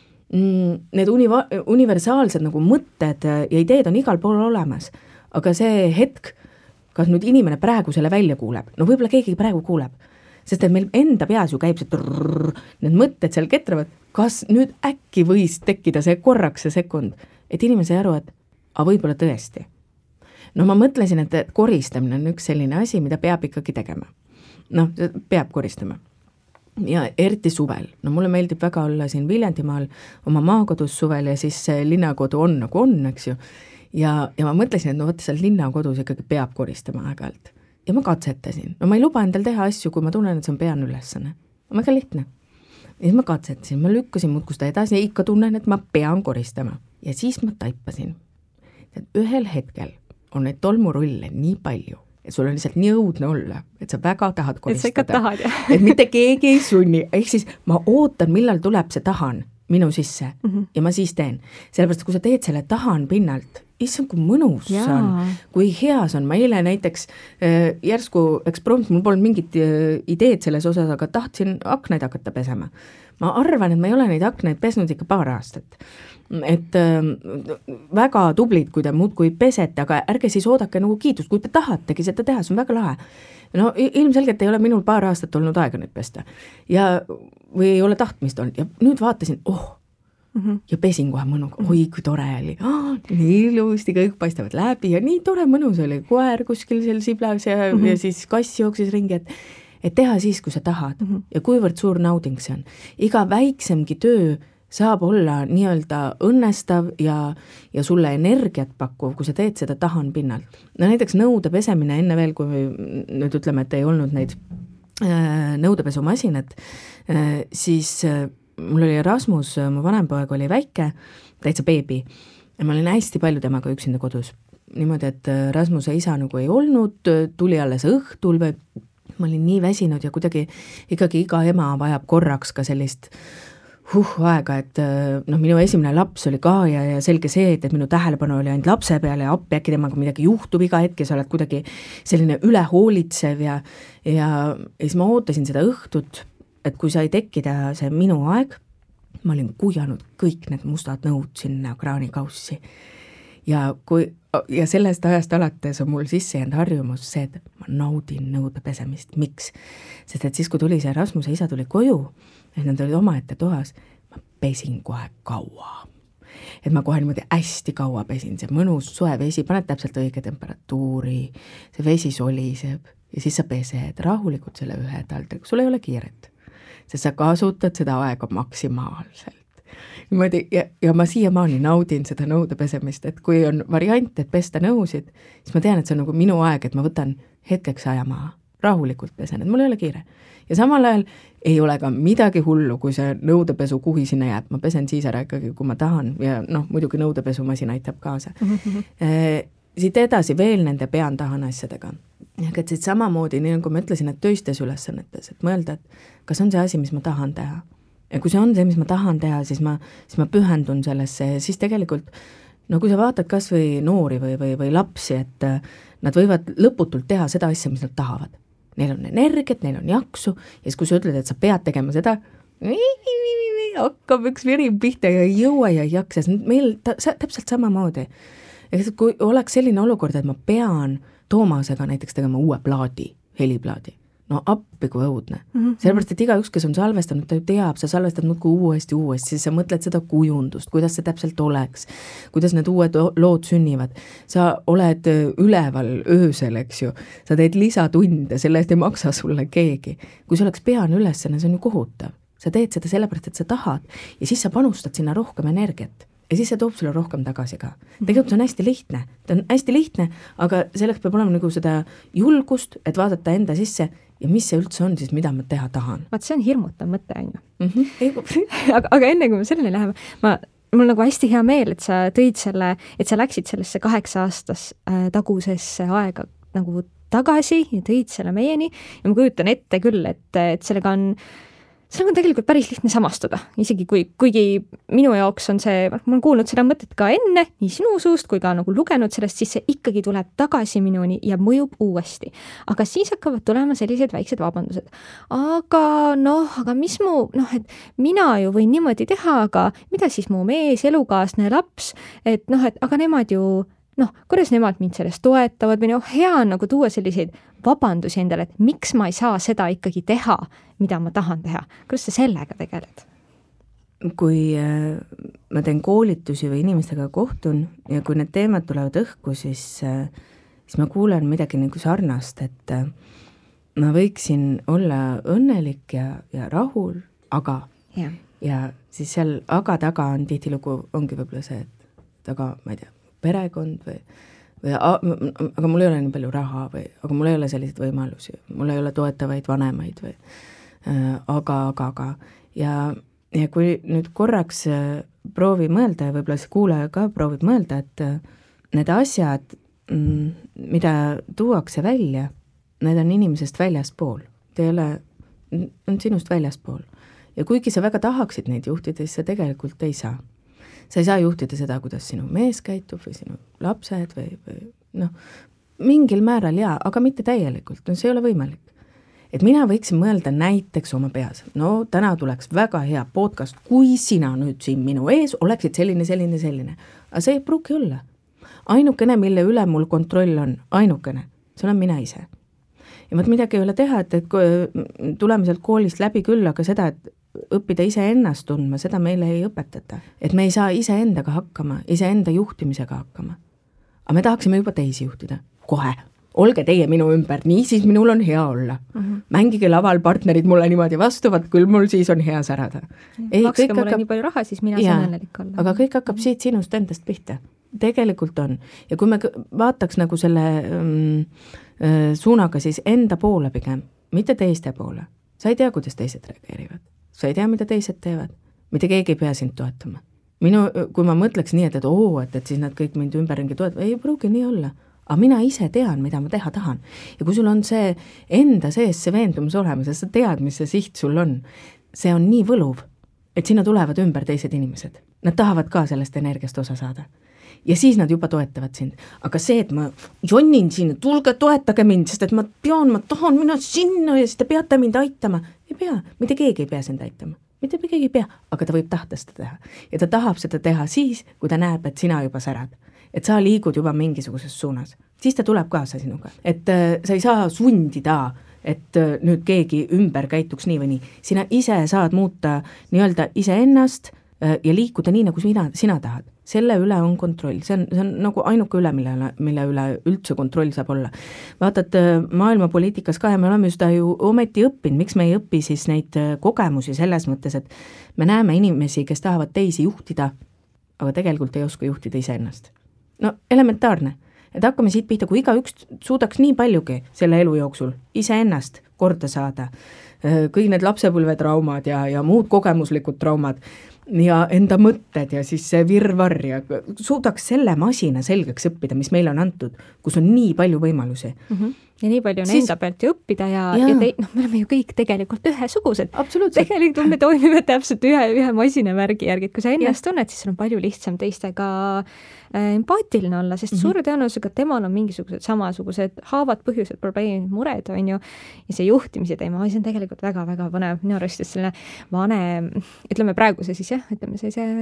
Speaker 2: need universaalsed nagu mõtted ja ideed on igal pool olemas, aga see hetk, kas nüüd inimene praegu selle välja kuuleb, no võib-olla keegi praegu kuuleb, sest et meil enda peas ju käib see trrrr, need mõtted seal ketravad, kas nüüd äkki võis tekkida see korraks see sekund, et inimene sai aru, et võib-olla tõesti. No ma mõtlesin, et koristamine on üks selline asi, mida peab ikkagi tegema. No, peab koristama. Ja eriti suvel. No mulle meeldib väga olla siin Viljandimaal oma maakodus suvel ja siis see linnakodu on nagu on, eks ju. Ja ma mõtlesin, et no võtta seal linnakodus ikkagi peab koristama aeg-ajalt. Ja ma katsetasin. No ma ei luba endal teha asju, kui ma tunnen, et see on peanõülesanne. On väga lihtne. Ja siis ma katsetasin, ma lükkasin muudkust edasi ja ikka tunnen, et ma pean koristama. Ja siis ma taipasin. Et ühel hetkel on neid tolmurulle nii palju, et sul on lihtsalt nii õudne olla, et sa väga tahad koristada.
Speaker 1: Et sa ikka tahad, jah.
Speaker 2: Et mitte keegi ei sunni. Ehk siis ma ootan, millal tuleb see tahan minu sisse ja ma siis teen. Sellepärast, kui sa teed selle tahan pinnalt, issand, kui mõnus on, kui heas on. Ma eile näiteks järsku eksprompt, mul polnud mingit ideed selles osas, aga tahtsin aknaid hakata pesema. Ma arvan, et ma ei ole neid aknaid pesnud ikka paar aastat. Et väga tublid, kui te muudkui pesete, aga ärge siis oodake nagu kiitust, kui te tahategi seda teha, see on väga lahe. No ilmselgelt ei ole minul paar aastat olnud aega nüüd pesta. Või ei ole tahtmist olnud ja nüüd vaatasin, ja pesin kohe mõnuga, oi kui tore oli, nii ilusti kõik paistavad läbi ja nii tore mõnus oli, koer kuskil seal siblas ja siis kass jooksis ringi, et teha siis, kui sa tahad ja kuivõrd suur nauding see on. Iga väiksemgi töö saab olla nii-öelda õnnestav ja sulle energiat pakkuv, kui sa teed seda tahan pinnalt. No näiteks nõude pesemine enne veel, kui nüüd ütleme, et ei olnud neid nõudepesumasinad, siis mul oli Rasmus, mu vanempoeg oli väike, täitsa beebi, ja ma olin hästi palju temaga üksinda kodus. Niimoodi, et Rasmuse isa nagu ei olnud, tuli alles õhtul või ma olin nii väsinud ja kuidagi ikkagi iga ema vajab korraks ka sellist aega, et minu esimene laps oli ka ja selge see, et minu tähelepanu oli ainult lapse peale ja appi äkki temaga midagi juhtub iga hetk ja sa oled kuidagi selline ülehoolitsev ja siis ma ootasin seda õhtut, et kui sai tekkida see minu aeg, ma olin kuijanud kõik need mustad nõud sinna kraanikaussi ja sellest ajast alates on mul sisse jäänud harjumus see, et ma naudin nõude pesemist. Miks? Sest et siis, kui tuli see Rasmuse isa tuli koju, et nad olid omaette toas, ma pesin kohe kaua. Et ma kohe niimoodi hästi kaua pesin, see mõnus soe vesi, paned täpselt õige temperatuuri, see vesi soliseb ja siis sa pesed rahulikult selle ühe taldriga, sul ei ole kiiret, sest sa kasutad seda aega maksimaalselt. Niimoodi, ja ma siiamaani naudin seda nõude pesemist, et kui on variant, et pesta nõusid, siis ma tean, et see on nagu minu aeg, et ma võtan hetkeks aja maha, rahulikult pesen, et mul ei ole kiire. Ja samal ajal ei ole ka midagi hullu, kui see nõudepesu kuhi sinna jääb. Ma pesen siis ära ikkagi, kui ma tahan ja muidugi nõudepesumasin aitab kaasa. Siit edasi veel nende pean tahan asjadega. Et siit samamoodi, nii nagu ma ütlesin, et töistes ülesannetes, et mõelda, et kas on see asi, mis ma tahan teha. Ja kui see on see, mis ma tahan teha, siis ma pühendun sellesse ja siis tegelikult, no kui sa vaatad kas või noori või lapsi, et nad võivad lõputult teha seda asja, mis nad tahavad. Neil on energiat, neil on jaksu ja siis kui sa ütled, et sa pead tegema seda, hakkab üks virim pihta ja ei jõua ja ei jaksa, meil täpselt samamoodi. Kui oleks selline olukord, et ma pean Toomasega näiteks tegema uue plaadi, heliplaadi, no appi kui õudne. Sellepärast, et igaüks, kes on salvestanud, ta ju teab, sa salvestad muudkui uuesti, siis sa mõtled seda kujundust, kuidas see täpselt oleks, kuidas need uued lood sünnivad. Sa oled üleval öösel, eks ju, sa teed lisatunde, selle eest ei maksa sulle keegi. Kui see oleks peane ülesenne, see on ju kohutav. Sa teed seda sellepärast, et sa tahad ja siis sa panustad sinna rohkem energiat. Ja siis see toob sulle rohkem tagasi ka. Tegelikult see on hästi lihtne. Ta on hästi lihtne, aga selleks peab olema nagu seda julgust, et vaadata enda sisse ja mis see üldse on siis, mida ma teha tahan.
Speaker 1: Vaat see on hirmutav mõte, on ju. aga enne kui me selleni läheme, mul nagu hästi hea meel, et sa tõid selle, et sa läksid sellesse 8 aastas tagusesse aega nagu tagasi ja tõid selle meieni ja ma kujutan ette küll, et sellega on tegelikult päris lihtne samastuda, isegi kuigi minu jaoks on see, ma olen kuulnud seda mõtet ka enne, nii sinu suust kui ka nagu lugenud sellest, siis see ikkagi tuleb tagasi minuni ja mõjub uuesti. Aga siis hakkavad tulema sellised väiksed vabandused. Aga mis et mina ju võin niimoodi teha, aga mida siis mu mees, elukaasne, laps, aga nemad ju kuidas nemad mind sellest toetavad või hea on nagu tuua selliseid vabandusi endale, et miks ma ei saa seda ikkagi teha, mida ma tahan teha. Kuidas sa sellega tegeled?
Speaker 2: Kui ma teen koolitusi või inimestega kohtun ja kui need teemad tulevad õhku, siis ma kuulen midagi nagu sarnast, et ma võiksin olla õnnelik ja rahul, aga ja siis seal aga taga on tihtilugu ongi võib-olla see, et aga ma ei tea, perekond või aga mul ei ole nii palju raha või aga mul ei ole selliseid võimalusi, mul ei ole toetavaid vanemaid või aga ja kui nüüd korraks proovi mõelda ja võib-olla see kuulaja ka proovib mõelda, et need asjad, mida tuuakse välja, need on inimesest väljaspool, on sinust väljaspool ja kuigi sa väga tahaksid neid juhtida, siis sa tegelikult ei saa. Sa ei saa juhtida seda, kuidas sinu mees käitub või sinu lapsed või mingil määral jaa, aga mitte täielikult, see ei ole võimalik. Et mina võiksin mõelda näiteks oma peas, täna tuleks väga hea podcast, kui sina nüüd siin minu ees oleksid selline. Aga see ei pruugi olla. Ainukene, mille üle mul kontroll on, see olen mina ise. Ja midagi ei ole teha, et tuleme sealt koolist läbi küll, aga seda, et õppida ise ennast tundma, seda meile ei õpetata. Et me ei saa ise endaga hakkama, ise enda juhtimisega hakkama. Aga me tahaksime juba teisi juhtida. Kohe. Olge teie minu ümber, nii siis minul on hea olla. Mängige laval partnerid mulle niimoodi vastuvad, küll mul siis on hea särada.
Speaker 1: Makske mulle nii palju raha, siis mina saan õnnelik olla.
Speaker 2: Aga kõik hakkab siit sinust endast pihta. Tegelikult on. Ja kui me vaataks nagu selle suunaga siis enda poole pigem, mitte teiste poole. Sa ei tea, kuidas teised reageerivad. Sa ei tea, mida teised teevad. Mitte keegi ei pea sind toetama. Kui ma mõtleks nii, et siis nad kõik mind ümberringi toetavad, ei pruugi nii olla. Aga mina ise tean, mida ma teha tahan. Ja kui sul on see enda sees see veendumus olemas ja sa tead, mis see siht sul on, see on nii võluv, et sinna tulevad ümber teised inimesed. Nad tahavad ka sellest energiast osa saada. Ja siis nad juba toetavad sind. Aga see, et ma jonnin sinna, tulge toetage mind, sest et ma tahan minna sinna ja siis te peate mind aitama. Ei pea, mitte keegi ei pea sind aitama. Mitte keegi ei pea, aga ta võib tahta seda teha. Ja ta tahab seda teha siis, kui ta näeb, et sina juba särad. Et sa liigud juba mingisuguses suunas. Siis ta tuleb kaasa sinuga. Et sa ei saa sundida, et nüüd keegi ümber käituks nii või nii. Sina ise saad muuta nii-öelda iseennast ja liikuda nii, nagu sina tahad. Selle üle on kontroll, see on nagu ainuke üle, mille üle üldse kontroll saab olla. Vaatad maailma poliitikas ka ja me oleme seda ju ometi õppinud, miks me ei õpi siis neid kogemusi selles mõttes, et me näeme inimesi, kes tahavad teisi juhtida, aga tegelikult ei oska juhtida iseennast. Elementaarne, et hakkame siit pihta, kui igaüks suudaks nii paljugi selle elu jooksul iseennast korda saada, kõik need lapsepõlvetraumad ja muud kogemuslikud traumad, ja enda mõtted ja siis see virvarr ja suudaks selle masina selgeks õppida, mis meile on antud, kus on nii palju võimalusi.
Speaker 1: Ja nii palju on enda pealt ju õppida ja me oleme ju kõik tegelikult ühesugused. Tegelikult me toimime täpselt ühe masinavärgi järgi, et kui sa ennast tunned, siis on palju lihtsam teistega empaatiline olla, sest suure tõenäosusega temal on mingisugused samasugused haavad, põhjused, probleemid, mured on ju, ja see juhtimise teema, see on tegelikult väga-väga põnev, minu arust selle vanem, ütleme praeguse siis ütleme see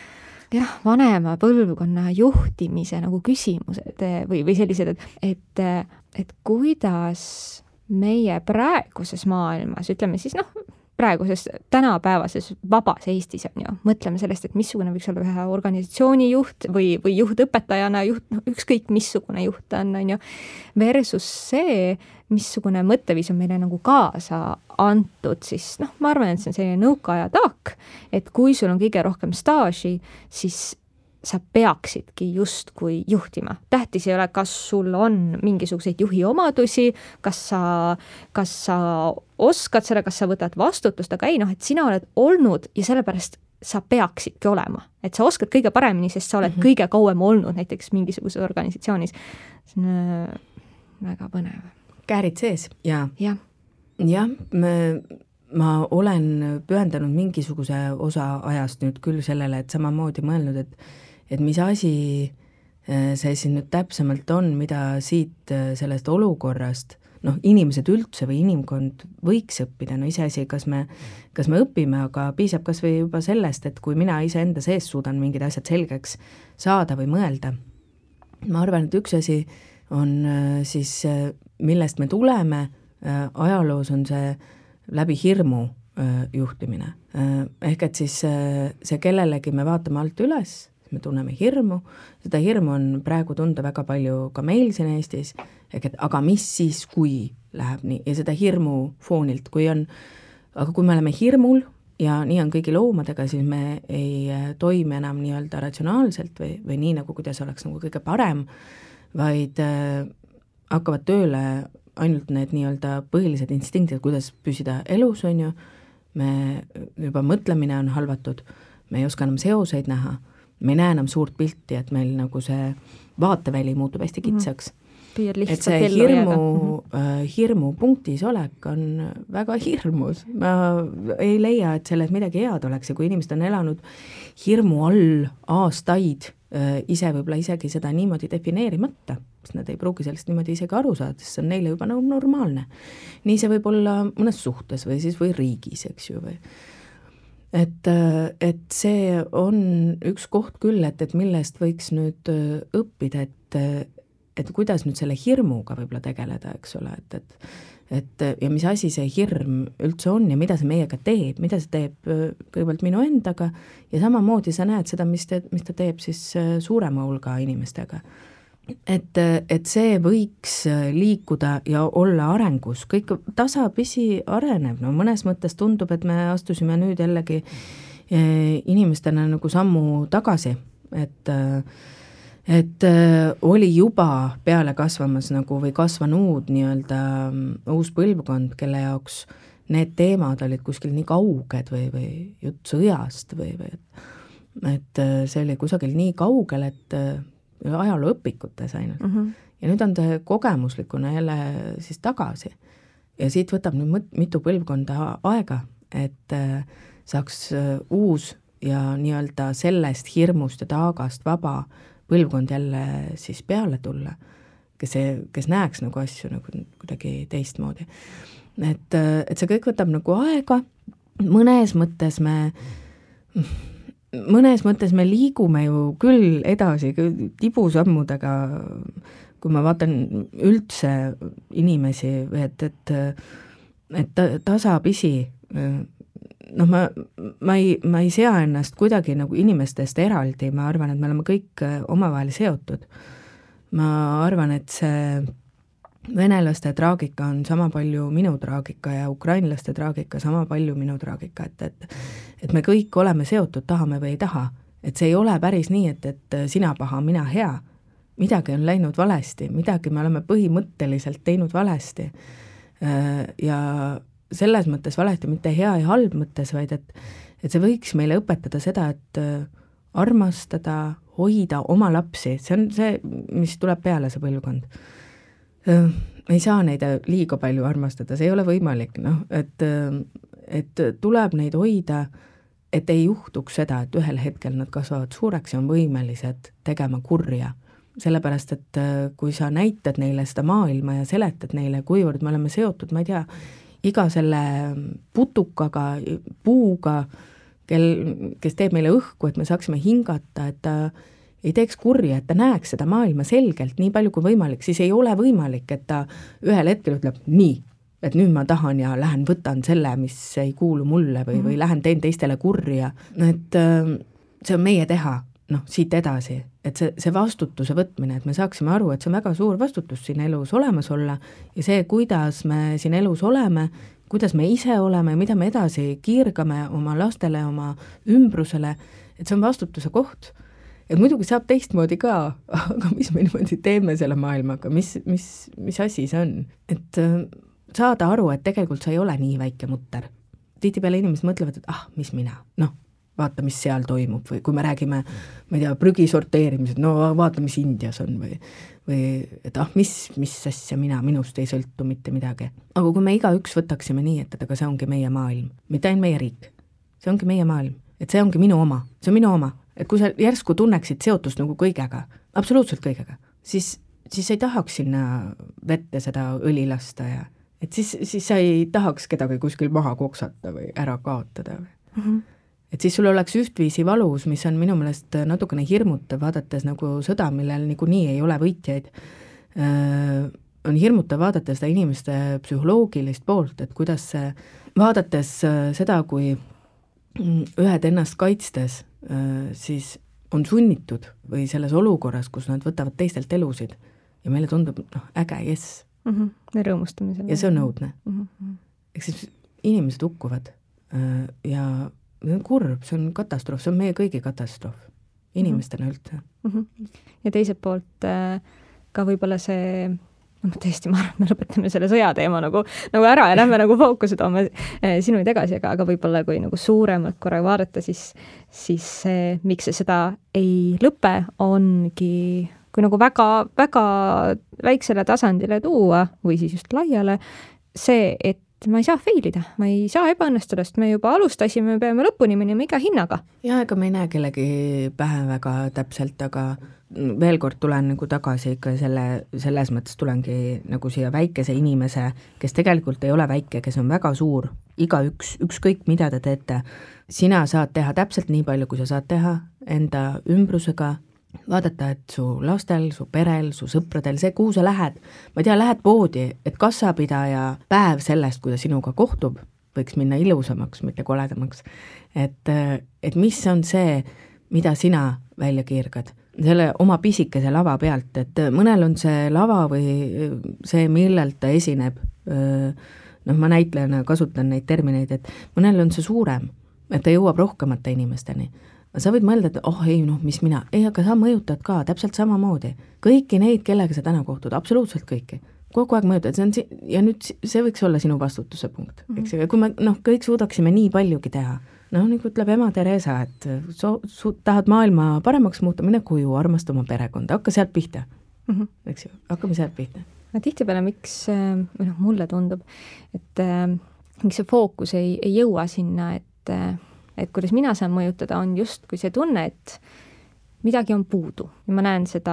Speaker 1: vanema põlvkonna juhtimise nagu küsimused või sellised, et kuidas meie praeguses maailmas, ütleme siis praeguses tänapäevases vabas Eestis on ju, mõtleme sellest, et missugune võiks olla ühe organisatsiooni juht või juhtõpetajana, ükskõik missugune juht on ju, versus see, missugune mõtteviis on meile nagu kaasa antud, siis ma arvan, et see on selline nõukaaja taak, et kui sul on kõige rohkem staaži, siis sa peaksidki justkui juhtima. Tähtis ei ole, kas sul on mingisuguseid juhi omadusi, kas sa oskad seda, kas sa võtad vastutust, aga ei, et sina oled olnud ja sellepärast sa peaksidki olema. Et sa oskad kõige paremini, sest sa oled kõige kauem olnud näiteks mingisuguses organisatsioonis. See on väga põnev.
Speaker 2: Käärid sees ja ma olen pühendanud mingisuguse osa ajast nüüd küll sellele, et samamoodi mõelnud, et mis asi see siis nüüd täpsemalt on, mida siit sellest olukorrast, inimesed üldse või inimkond võiks õppida, iseasi, kas me õpime, aga piisab kas või juba sellest, et kui mina ise enda sees suudan mingid asjad selgeks saada või mõelda. Ma arvan, et üks asi on siis, millest me tuleme, ajaloos on see läbi hirmu juhtimine. Ehk et siis see kellelegi me vaatame alt üles, me tunneme hirmu, seda hirmu on praegu tunda väga palju ka meil siin Eestis, ehk et aga mis siis, kui läheb nii, ja seda hirmu foonilt, aga kui me oleme hirmul ja nii on kõigi loomadega, siis me ei toimi enam nii-öelda ratsionaalselt või nii, nagu kuidas oleks nagu kõige parem, vaid hakkavad tööle ainult need nii-öelda põhilised instinktid, kuidas püsida elus, on ju, me juba mõtlemine on halvatud, me ei oska enam seoseid näha, me ei näe enam suurt pilti, et meil nagu see vaateväli muutub hästi kitsaks. Et see hirmu punktis olek on väga hirmus. Ma ei leia, et selles midagi head oleks ja kui inimesed on elanud hirmu all aastaid, ise võib-olla isegi seda niimoodi defineerimata, sest nad ei pruugi sellest niimoodi isegi aru saada, sest see on neile juba normaalne. Nii see võib olla mõnes suhtes või riigis, eks ju, või et see on üks koht küll, et millest võiks nüüd õppida, et kuidas nüüd selle hirmuga võib-olla tegeleda, eks ole, et ja mis asi see hirm üldse on ja mida see meiega teeb, mida see teeb kõigepealt minu endaga ja samamoodi sa näed seda, mis ta teeb siis suurema hulga inimestega. Et see võiks liikuda ja olla arengus, kõik tasapisi areneb, mõnes mõttes tundub, et me astusime nüüd jällegi inimestena nagu sammu tagasi, et oli juba peale kasvamas nagu või kasvanud nii-öelda uus põlvkond, kelle jaoks need teemad olid kuskil nii kauged või jutt sõjast või et see oli kusagil nii kaugel, et ajalooõpikutes ainult. Ja nüüd on ta kogemuslikuna jälle siis tagasi. Ja siit võtab nüüd mitu põlvkonda aega, et saaks uus ja nii-öelda sellest hirmust ja taagast vaba põlvkond jälle siis peale tulla, kes näeks nagu asju nagu kuidagi teistmoodi. Et see kõik võtab nagu aega, mõnes mõttes me liigume ju küll edasi tibusammudega, kui ma vaatan üldse inimesi, et tasapisi, ma ei sea ennast kuidagi nagu inimestest eraldi, ma arvan, et me oleme kõik omavahel seotud. Ma arvan, et see venelaste traagika on sama palju minu traagika ja ukrainlaste traagika sama palju minu traagika, et me kõik oleme seotud, tahame või ei taha. Et see ei ole päris nii, et sina paha, mina hea. Midagi on läinud valesti, midagi me oleme põhimõtteliselt teinud valesti. Ja selles mõttes valesti mitte hea ja halb mõttes, vaid et see võiks meile õpetada seda, et armastada, hoida oma lapsi, see on see, mis tuleb peale see põlvkond. Ei saa neid liiga palju armastada, see ei ole võimalik, et tuleb neid hoida, et ei juhtuks seda, et ühel hetkel nad kasvavad suureks ja on võimelised tegema kurja. Sellepärast, et kui sa näitad neile seda maailma ja seletad neile, kuivõrd me oleme seotud, ma ei tea, iga selle putukaga, puuga, kes teeb meile õhku, et me saaksime hingata, et ta ei teeks kurja, et ta näeks seda maailma selgelt nii palju kui võimalik, siis ei ole võimalik, et ta ühel hetkel ütleb nii, et nüüd ma tahan ja lähen võtan selle, mis ei kuulu mulle või lähen teen teistele kurja, et see on meie teha, siit edasi, et see vastutuse võtmine, et me saaksime aru, et see on väga suur vastutus siin elus olemas olla ja see, kuidas me siin elus oleme, kuidas me ise oleme ja mida me edasi kiirgame oma lastele, oma ümbrusele, et see on vastutuse koht. Et muidugi saab teistmoodi ka, aga mis me niimoodi teeme selle maailmaga, mis asi see on? Et saada aru, et tegelikult sa ei ole nii väike mutter. Tihtipeale inimesed mõtlevad, et mis mina? Vaata, mis seal toimub või kui me räägime, ma ei tea, prügi sorteerimised, vaata, mis Indias on või et mis asja minust ei sõltu mitte midagi. Aga kui me igaüks võtaksime nii, et aga see ongi meie maailm, mitte ainult meie riik, see ongi meie maailm, et see ongi minu oma, see on minu oma, et kui sa järsku tunneksid seotust nagu kõigega, absoluutselt kõigega, siis ei tahaks sinna vette seda õli lasta ja et siis sa ei tahaks kedagi kuskil maha koksata või ära kaotada või. Et siis sul oleks ühtviisi valus, mis on minu meelest natukene hirmutav, vaadates nagu sõda, millel niikuinii ei ole võitjaid, on hirmutav vaadata seda inimeste psühholoogilist poolt, et kuidas see, vaadates seda, kui ühed ennast kaitstes, siis on sunnitud või selles olukorras, kus nad võtavad teistelt elusid ja meile tundub äge, jess.
Speaker 1: Me rõõmustamisel.
Speaker 2: Ja see on õudne. Eks siis inimesed hukkuvad ja see on kurb, see on katastroof, see on meie kõigi katastroof, inimestena üldse.
Speaker 1: Ja teiselt poolt ka võib-olla see, tõesti, ma arvan, me lõpetame selle sõjateema nagu ära ja lähme nagu fookuse toome sinuid tagasi, aga võib-olla kui nagu suuremalt korra vaadata, siis see, miks see seda ei lõpe, ongi kui nagu väga väiksele tasandile tuua või siis just laiale, see, et ma ei saa failida, ma ei saa ebaõnnestuda, sest me juba alustasime, me peame lõpuni minema iga hinnaga.
Speaker 2: Ja ega me ei näe kellegi pähe väga täpselt, aga veel kord tulen nagu tagasi ikka selles mõttes tulengi nagu siia väikese inimese, kes tegelikult ei ole väike, kes on väga suur, igaüks, ükskõik mida te teete, sina saad teha täpselt nii palju, kui sa saad teha enda ümbrusega, vaadata, et su lastel, su perel, su sõpradel, see, kuhu sa lähed, ma ei tea, lähed poodi, et kassapidaja päev sellest, kui ta sinuga kohtub, võiks minna ilusamaks, mitte koledamaks. Et mis on see, mida sina välja kiirgad, selle oma pisikese lava pealt, et mõnel on see lava või see, millelt ta esineb, ma näitlejana kasutan neid termineid, et mõnel on see suurem, et ta jõuab rohkemate inimesteni. Sa võid mõelda, et mis mina, aga sa mõjutad ka täpselt samamoodi. Kõiki neid, kellega sa täna kohtud, absoluutselt kõiki. Kogu aeg mõjutad, ja nüüd see võiks olla sinu vastutuse punkt. Eks ju, ja kui me kõik suudaksime nii paljugi teha, nagu ütleb ema Teresa, et tahad maailma paremaks muuta, mine koju, armasta oma perekonda, hakka sealt pihta. Eks ju, hakkame sealt pihta.
Speaker 1: Tihtipeale miks, mulle tundub, et miks see fookus ei jõua sinna, et kuidas mina saan mõjutada, on just kui see tunne, et midagi on puudu. Ja ma näen seda,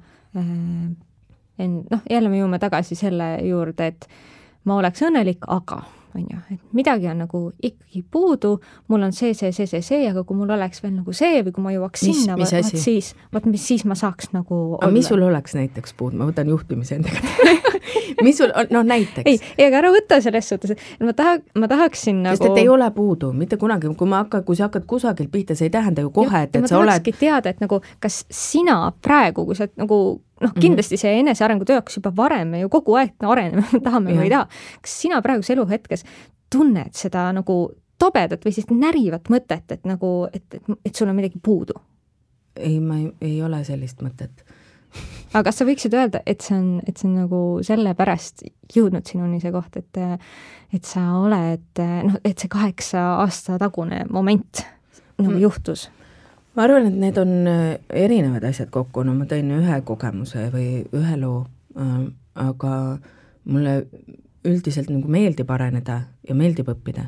Speaker 1: jälle me jõuame tagasi selle juurde, et ma oleks õnnelik, aga et midagi on nagu ikkagi puudu, mul on see, aga kui mul oleks veel nagu see või kui ma jõuaks sinna, siis ma saaks nagu olla.
Speaker 2: Mis sul oleks näiteks puudu? Ma võtan juhtimise endaga. Mis sul on, näiteks?
Speaker 1: Ei, aga ära võtta selles suhtes, et ma tahaksin nagu...
Speaker 2: Sest et ei ole puudu, mitte kunagi, kui sa hakkad kusagil pihta, see ei tähenda ju kohe, et sa oled...
Speaker 1: Ma tahakski teada, et nagu, kas sina praegu, kui sa nagu kindlasti see enesearengu töö hakkas juba varem, me ju kogu aeg areneme, tahame või ei taha. Kas sina praeguse eluhetkes tunned seda nagu tobedat või siis närivat mõtet, et nagu, et sul on midagi puudu?
Speaker 2: Ei, ma ei ole sellist mõtet.
Speaker 1: Aga kas sa võiksid öelda, et see on nagu selle pärast jõudnud sinuni see koht, et sa oled, et see 8 aasta tagune moment nagu juhtus?
Speaker 2: Ma arvan, et need on erinevad asjad kokku, ma tõin ühe kogemuse või ühe loo, aga mulle üldiselt nagu meeldib areneda ja meeldib õppida.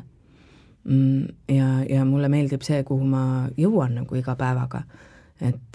Speaker 2: Ja mulle meeldib see, kuhu ma jõuan nagu iga päevaga. Et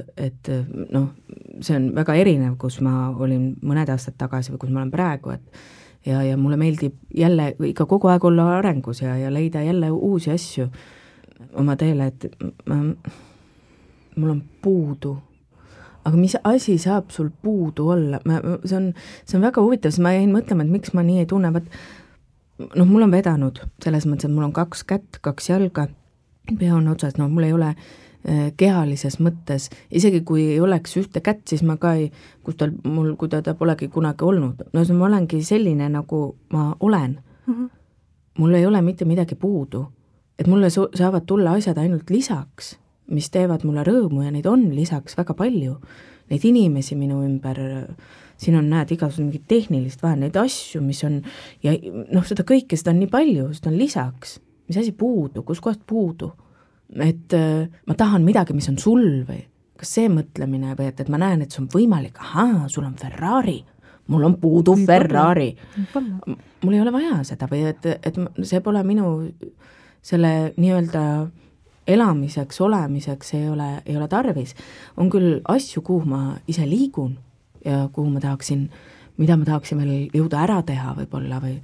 Speaker 2: see on väga erinev, kus ma olin mõned aastad tagasi või kus ma olen praegu, ja mulle meeldib jälle ikka kogu aeg olla arengus ja leida jälle uusi asju oma teele, et mul on puudu. aga mis asi saab sul puudu olla? See on väga huvitav, sest ma jäin mõtlema, et miks ma nii ei tunne, mul on vedanud selles mõttes, et mul on 2 kätt, 2 jalga, pea on otsas, mul ei ole kehalises mõttes, isegi kui ei oleks ühte kätt, siis ma ka ei, kui ta polegi kunagi olnud. Ma olengi selline, nagu ma olen. Mul ei ole mitte midagi puudu. Et mulle saavad tulla asjad ainult lisaks, mis teevad mulle rõõmu ja neid on lisaks väga palju. Neid inimesi minu ümber, siin on näed igasugune mingit tehnilist vahe, neid asju, mis on, ja seda kõike, seda on nii palju, seda on lisaks. Mis asi puudu, kus kohast puudu? Et ma tahan midagi, mis on sul või kas see mõtlemine või et ma näen, et see on võimalik, sul on Ferrari, mul on puudu Ferrari. Mul ei ole vaja seda või et see pole minu selle nii-öelda elamiseks, olemiseks ei ole tarvis. On küll asju, kuhu ma ise liigun ja kuhu ma tahaksin, mida ma tahaksin veel jõuda ära teha võib-olla või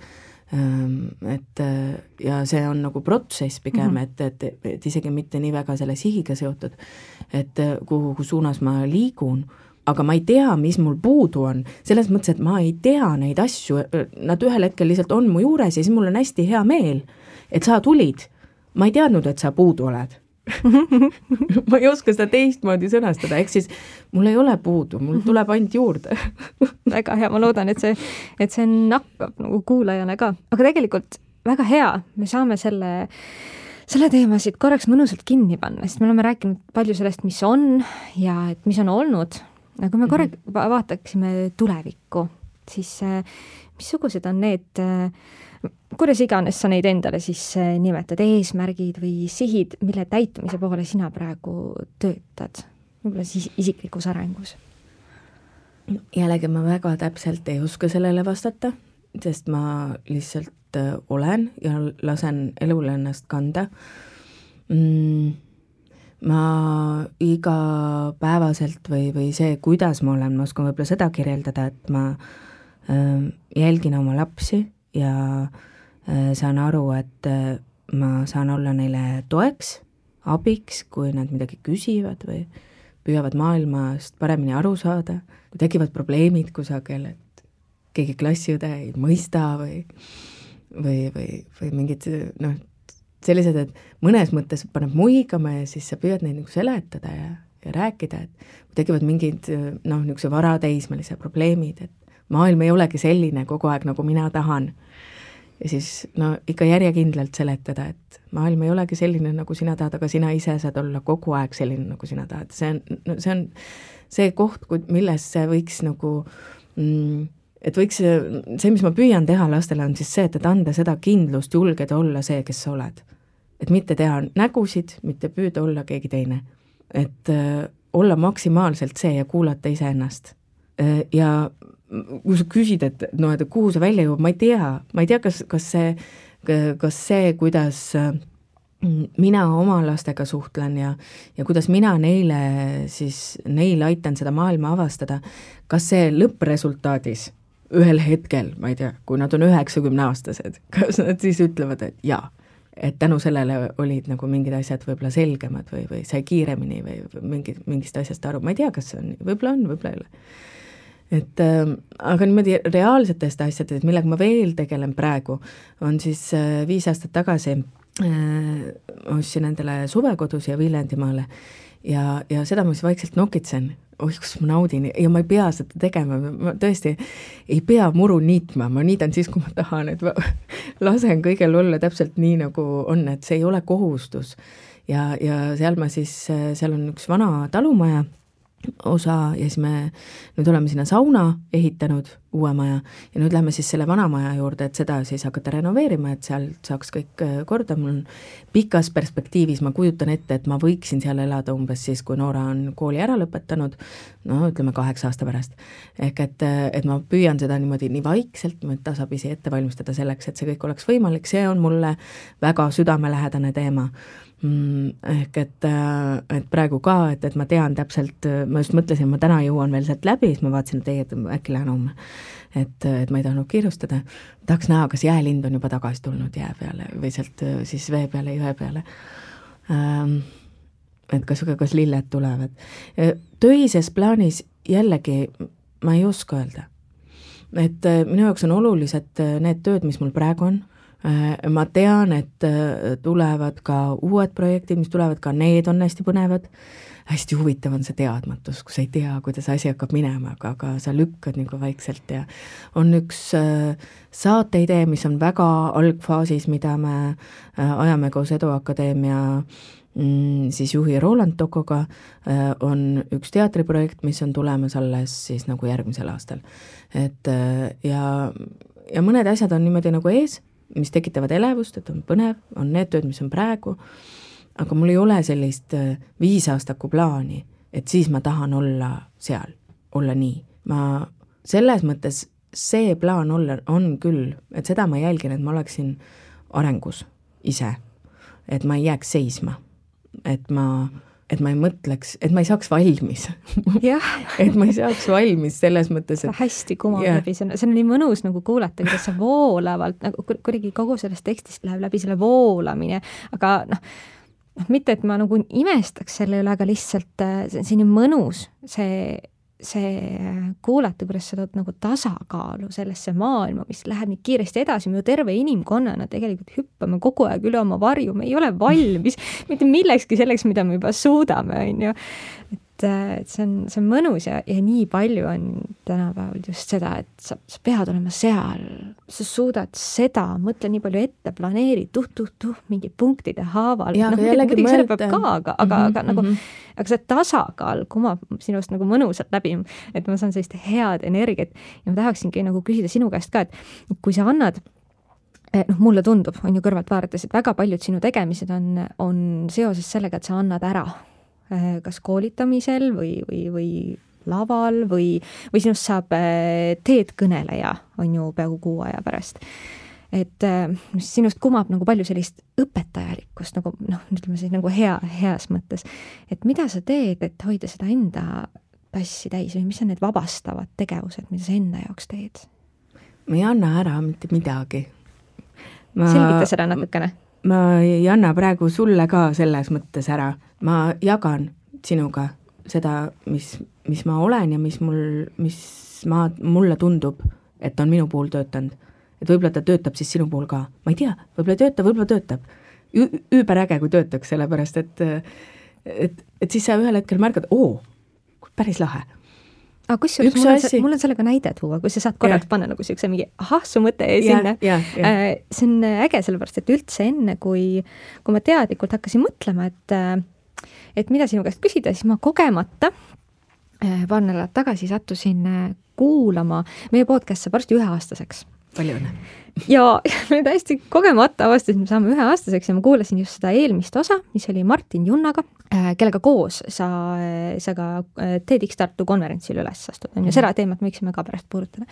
Speaker 2: et ja see on nagu protsess pigem, et isegi mitte nii väga selle sihiga seotud, et kuhu suunas ma liigun, aga ma ei tea, mis mul puudu on, selles mõttes, et ma ei tea neid asju, nad ühel hetkel lihtsalt on mu juures ja siis mul on hästi hea meel, et sa tulid, ma ei teadnud, et sa puudu oled. Ma ei oska seda teistmoodi sõnastada, ehk siis mul ei ole puudu, mul tuleb ainult juurde.
Speaker 1: Väga hea, ma loodan, et see nakkab nagu kuulajale ka, aga tegelikult väga hea, me saame selle teemasid korraks mõnusalt kinni panna, sest me oleme rääkinud palju sellest, mis on ja et mis on olnud, aga kui me korraks vaataksime tulevikku, siis missugused on need kuidas iganes sa neid endale siis nimetad, eesmärgid või sihid, mille täitumise poole sina praegu töötad, võib-olla siis isiklikus arengus?
Speaker 2: Jällegi ma väga täpselt ei oska sellele vastata, sest ma lihtsalt olen ja lasen elule ennast kanda. Ma igapäevaselt või see, kuidas ma olen, ma oskan võib-olla seda kirjeldada, et ma jälgin oma lapsi ja saan aru, et ma saan olla neile toeks, abiks, kui nad midagi küsivad või püüavad maailmast paremini aru saada, kui tekivad probleemid kusagil, et keegi klassiõde ei mõista või mingid sellised, et mõnes mõttes paneb muigama ja siis sa püüad neid nagu seletada ja rääkida, et tekivad mingid niisuguse varateismelise probleemid, et maailm ei olegi selline kogu aeg, nagu mina tahan. Ja siis ikka järjekindlalt seletada, et maailm ei olegi selline, nagu sina tahad, aga sina ise saad olla kogu aeg selline, nagu sina tahad. See on see koht, milles see võiks nagu, et võiks see, mis ma püüan teha lastele, on siis see, et anda seda kindlust, julgeda olla see, kes sa oled. Et mitte teha nägusid, mitte püüda olla keegi teine. Et olla maksimaalselt see ja kuulata ise ennast. Ja kui sa küsid, et kuhu see välja jõuab, ma ei tea, kas see, kuidas mina oma lastega suhtlen ja kuidas mina neile aitan seda maailma avastada, kas see lõppresultaadis ühel hetkel, ma ei tea, kui nad on 90-aastased, kas nad siis ütlevad, et jaa, et tänu sellele olid nagu mingid asjad võib-olla selgemad või sai kiiremini või mingist asjast aru, ma ei tea, kas see on, võib-olla on, võib-olla ei ole. Et, aga niimoodi reaalsetest asjadest, millega ma veel tegelen praegu, on siis 5 aastat tagasi ostsin endale suvekodus ja Viljandimaale ja seda ma siis vaikselt nokitsen, kus ma naudin ja ma ei pea seda tegema, ma tõesti ei pea muru niitma, ma niidan siis, kui ma tahan, et ma lasen kõigel olla täpselt nii, nagu on, et see ei ole kohustus ja seal on üks vana talumaja osa ja siis me nüüd oleme sinna sauna ehitanud, uue maja, ja nüüd lähme siis selle vana maja juurde, et seda siis hakata renoveerima, et seal saaks kõik korda. Mul on pikas perspektiivis, ma kujutan ette, et ma võiksin seal elada umbes siis, kui Noora on kooli ära lõpetanud, ütleme 8 aasta pärast. Ehk et ma püüan seda niimoodi nii vaikselt, tasapisi ette valmistada selleks, et see kõik oleks võimalik, see on mulle väga südamelähedane teema. Ehk et praegu ka, et ma tean täpselt, ma just mõtlesin, ma täna jõuan veel sealt läbi, siis ma vaatasin, et äkki lähen homme, et ma ei tahtnud kiirustada, tahaks näha, kas jäälind on juba tagasi tulnud jää peale või sealt siis vee peale, jõe peale. et kas lilled tulevad. Töises plaanis jällegi ma ei oska öelda. Et minu jaoks on olulised need tööd, mis mul praegu on. Ma tean, et tulevad ka uued projektid, mis tulevad, ka need on hästi põnevad. Hästi huvitav on see teadmatus, kui sa ei tea, kuidas asi hakkab minema, aga sa lükkad nagu vaikselt ja on üks saateidee, mis on väga algfaasis, mida me ajame koos Edu Akadeemia siis juhi Roland Tokoga, on üks teatriprojekt, mis on tulemas alles siis nagu järgmisel aastal. Et ja mõned asjad on niimoodi nagu ees, mis tekitavad elevust, et on põnev, on need tööd, mis on praegu, aga mul ei ole sellist 5-aastaku plaani, et siis ma tahan olla seal, olla nii. Ma selles mõttes see plaan on küll, et seda ma jälgin, et ma oleksin arengus ise, et ma ei jääks seisma, et ma ei mõtleks, et ma ei saaks valmis. Et ma ei saaks valmis selles mõttes, et
Speaker 1: hästi kumab läbi, see on nii mõnus nagu kuulata, kuidas see voolavalt, nagu kuidagi kogu sellest tekstist läheb läbi selle voolamine, aga mitte, et ma nagu imestaks selle üle, aga lihtsalt see on nii mõnus, see kuulata, kuidas sa tood nagu tasakaalu sellesse maailma, mis läheb nii kiiresti edasi, me ju terve inimkonnana tegelikult hüppame kogu aeg üle oma varju, me ei ole valmis mitte millekski selleks, mida me juba suudame, on ju. Et see on mõnus ja nii palju on tänapäeval just seda, et sa pead olema seal, sa suudad seda, mõtle nii palju ette, planeeri, mingi punktide haaval. Muidugi selle peab ka, aga nagu aga see tasakaal kumab sinust nagu mõnusalt läbi, et ma saan sellist head energiat ja ma tahaksingi nagu küsida sinu käest ka, et kui sa annad mulle tundub, on ju kõrvalt vaadates, et väga paljud sinu tegemised on seoses sellega, et sa annad ära kas koolitamisel või laval või sinust saab teedkõneleja, on ju peaaegu 6 aja pärast. Et sinust kumab nagu palju sellist õpetajalikkust, nagu ütleme siis nagu heas mõttes. Et mida sa teed, et hoida seda enda tassi täis või mis on need vabastavad tegevused, mida sa enda jaoks teed?
Speaker 2: Ma ei anna ära mitte midagi.
Speaker 1: Selgita seda natukene.
Speaker 2: Ma ei anna praegu sulle ka selles mõttes ära. Ma jagan sinuga seda, mis ma olen ja mis mulle tundub, et on minu puhul töötanud. Et võib-olla ta töötab siis sinu puhul ka. Ma ei tea, võib-olla töötab. Üüberäge, kui töötaks, sellepärast, et siis sa ühel hetkel märkad, päris lahe.
Speaker 1: Aga kusjuures mul on sellega näide tuua, kui sa saad korraks panna nagu siukse mingi su mõte sinna. See on äge sellepärast, et üldse enne, kui ma teadlikult hakkasin mõtlema, et mida sinu käest küsida, siis ma kogemata paar nädalat tagasi sattusin kuulama, meie podcast saab varsti 1-aastaseks.
Speaker 2: Palju õnne.
Speaker 1: Ja nüüd hästi kogemata avastasin, me saame 1-aastaseks ja ma kuulasin just seda eelmist osa, mis oli Martin Junnaga, kellega koos sa ka TEDx Tartu konverentsil üles astud. Ja seda teemat me võiksime ka pärast puudutada.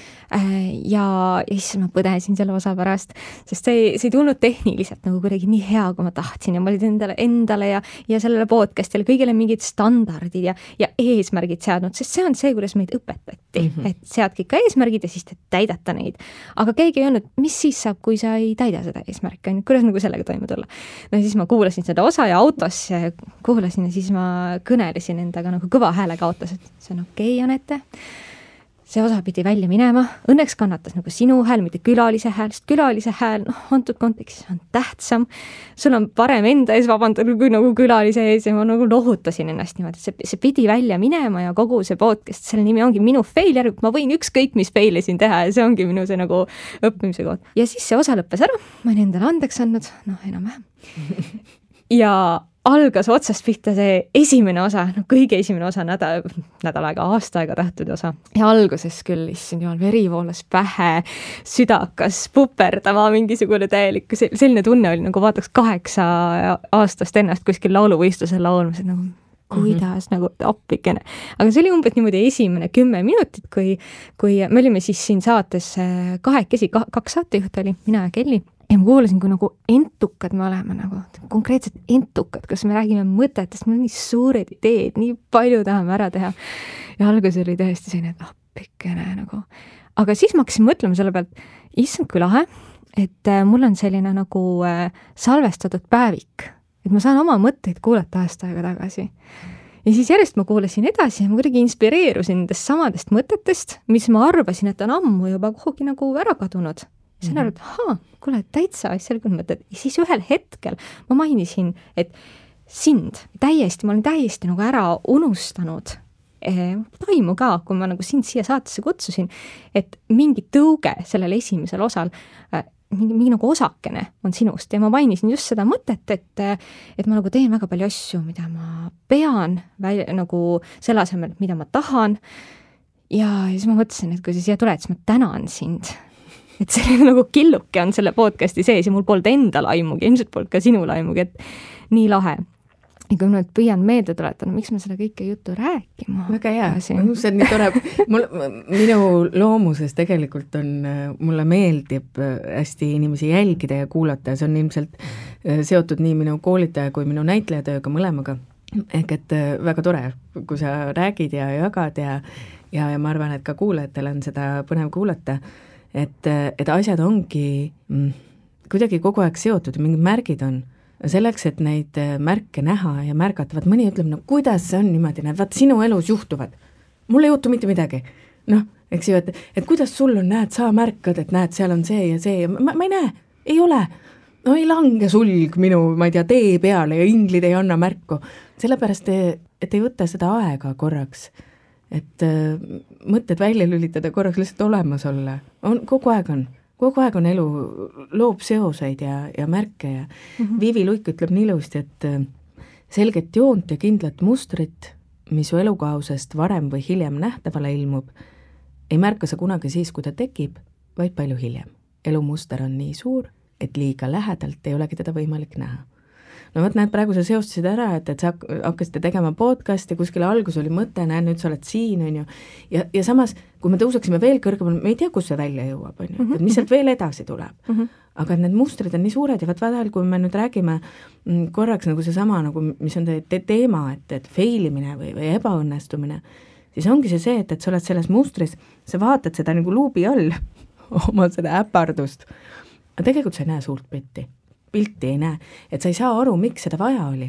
Speaker 1: Ja siis ma põdesin selle osa pärast, sest see ei tulnud tehniliselt nagu kuidagi nii hea, kui ma tahtsin ja ma olin endale ja sellele podcastile kõigile mingid standardid ja eesmärgid seadnud, sest see on see, kuidas meid õpetati, et seadki ka eesmärgid ja siis te täidata neid. Aga keegi ei öelnud, mis siis saab, kui sa ei täida seda eesmärki, kuidas nagu sellega toime tulla. No siis ma kuulasin seda osa ja autos kuulasin ja siis ma kõnelesin endaga nagu kõva häälega autos, et see on okei, Anette. See osa pidi välja minema, õnneks kannatas nagu sinu hääl, mitte külalise hääl, sest külalise hääl, antud kontekstis on tähtsam. Sul on parem enda ees vabandada kui nagu külalise ees ja ma nagu lohutasin ennast niimoodi, et see pidi välja minema ja kogu see podcast, selle nimi ongi minu failure, ma võin ükskõik mis fail'i siin teha ja see ongi minu see nagu õppimise koht. Ja siis see osa lõppes ära, ma olen endale andeks andnud, enam-vähem. Ja algas otsast pihta see esimene osa, kõige esimene osa nädal aega, aasta aega tahtud osa. Ja alguses küll, issand jumal, veri voolas pähe, süda hakkas puperdama, mingisugune täielik, selline tunne oli, nagu vaataks 8 aastast ennast kuskil lauluvõistlusel laulmas, et nagu kuidas nagu appikene. Aga see oli umbes niimoodi esimene 10 minutit, kui me olime siis siin saates kahekesi, 2 saatejuht oli, mina ja Kelly. Ja ma kuulasin, kui nagu entukad me oleme, nagu konkreetselt entukad, kus me räägime mõtetest, meil on nii suured ideed, nii palju tahame ära teha. Ja algus oli tõesti selline, et appikene nagu. Aga siis ma hakkasin mõtlema selle pealt, issand kui lahe, et mul on selline nagu salvestatud päevik et ma saan oma mõtteid kuulata aasta aega tagasi. Ja siis järjest ma kuulasin edasi ja ma kuidagi inspireerusin nendest samadest mõtetest, mis ma arvasin, et on ammu juba kuhugi nagu ära kadunud. Sain aru, et kuule, täitsa asjalikud mõtted. Ja siis ühel hetkel ma mainisin, et ma olin täiesti nagu ära unustanud taimu ka, kui ma nagu sind siia saatesse kutsusin, et mingi tõuge sellel esimesel osal, mingi nagu osakene on sinust ja ma mainisin just seda mõtet, et ma nagu teen väga palju asju, mida ma pean nagu selle asemel, mida ma tahan. Ja siis ma mõtlesin, et kui sa siia tuled, siis ma tänan sind. Et selline nagu killuke on selle podcasti sees ja mul polnud endal aimugi, ilmselt polnud ka sinul aimugi, et nii lahe. Ja kui ma nüüd püüan meelde tuletada, miks ma seda kõike juttu rääkima.
Speaker 2: Väga hea, see on nii tore. Minu loomuses tegelikult mulle meeldib hästi inimesi jälgida ja kuulata. See on ilmselt seotud nii minu koolitaja kui minu näitlejatööga mõlemaga. Ehk et väga tore, kui sa räägid ja jagad ja ma arvan, et ka kuulajatel on seda põnev kuulata. Et asjad ongi kuidagi kogu aeg seotud ja mingid märgid on. Selleks, et neid märke näha ja märgata, mõni ütleb, no kuidas see on niimoodi, vaat sinu elus juhtuvad. Mul ei juhtu mitte midagi. Eks ju, et kuidas sul on, näed, sa märkad, et näed, seal on see ja see. Ma ei näe, ei ole. No ei lange sulg minu, ma ei tea, tee peale ja inglid ei anna märku. Sellepärast, et ei võta seda aega korraks. Et mõtted välja lülitada korraks lihtsalt olemas olla. Kogu aeg on elu, loob seoseid ja märke ja Viivi Luik ütleb nii ilusti, et selget joont ja kindlat mustrit, mis su elukausest varem või hiljem nähtavale ilmub, ei märka sa kunagi siis, kui ta tekib, vaid palju hiljem. Elumuster on nii suur, et liiga lähedalt ei olegi teda võimalik näha. No võt, näed, praegu sa seostasid ära, et sa hakkasite tegema podcasti, kuskil algus oli mõte, näed, nüüd sa oled siin, on ju. Ja samas, kui me tõuseksime veel kõrgemal, me ei tea, kus see välja jõuab, on ju, et mis sealt veel edasi tuleb. Aga need mustrid on nii suured ja vahel, kui me nüüd räägime korraks nagu seesama, nagu, mis on teema, et failimine või ebaõnnestumine, siis ongi see, et sa oled selles mustris, sa vaatad seda nagu luubi all, oma seda äpardust, aga tegelikult sa ei näe suurt pilti ei näe, et sa ei saa aru, miks seda vaja oli.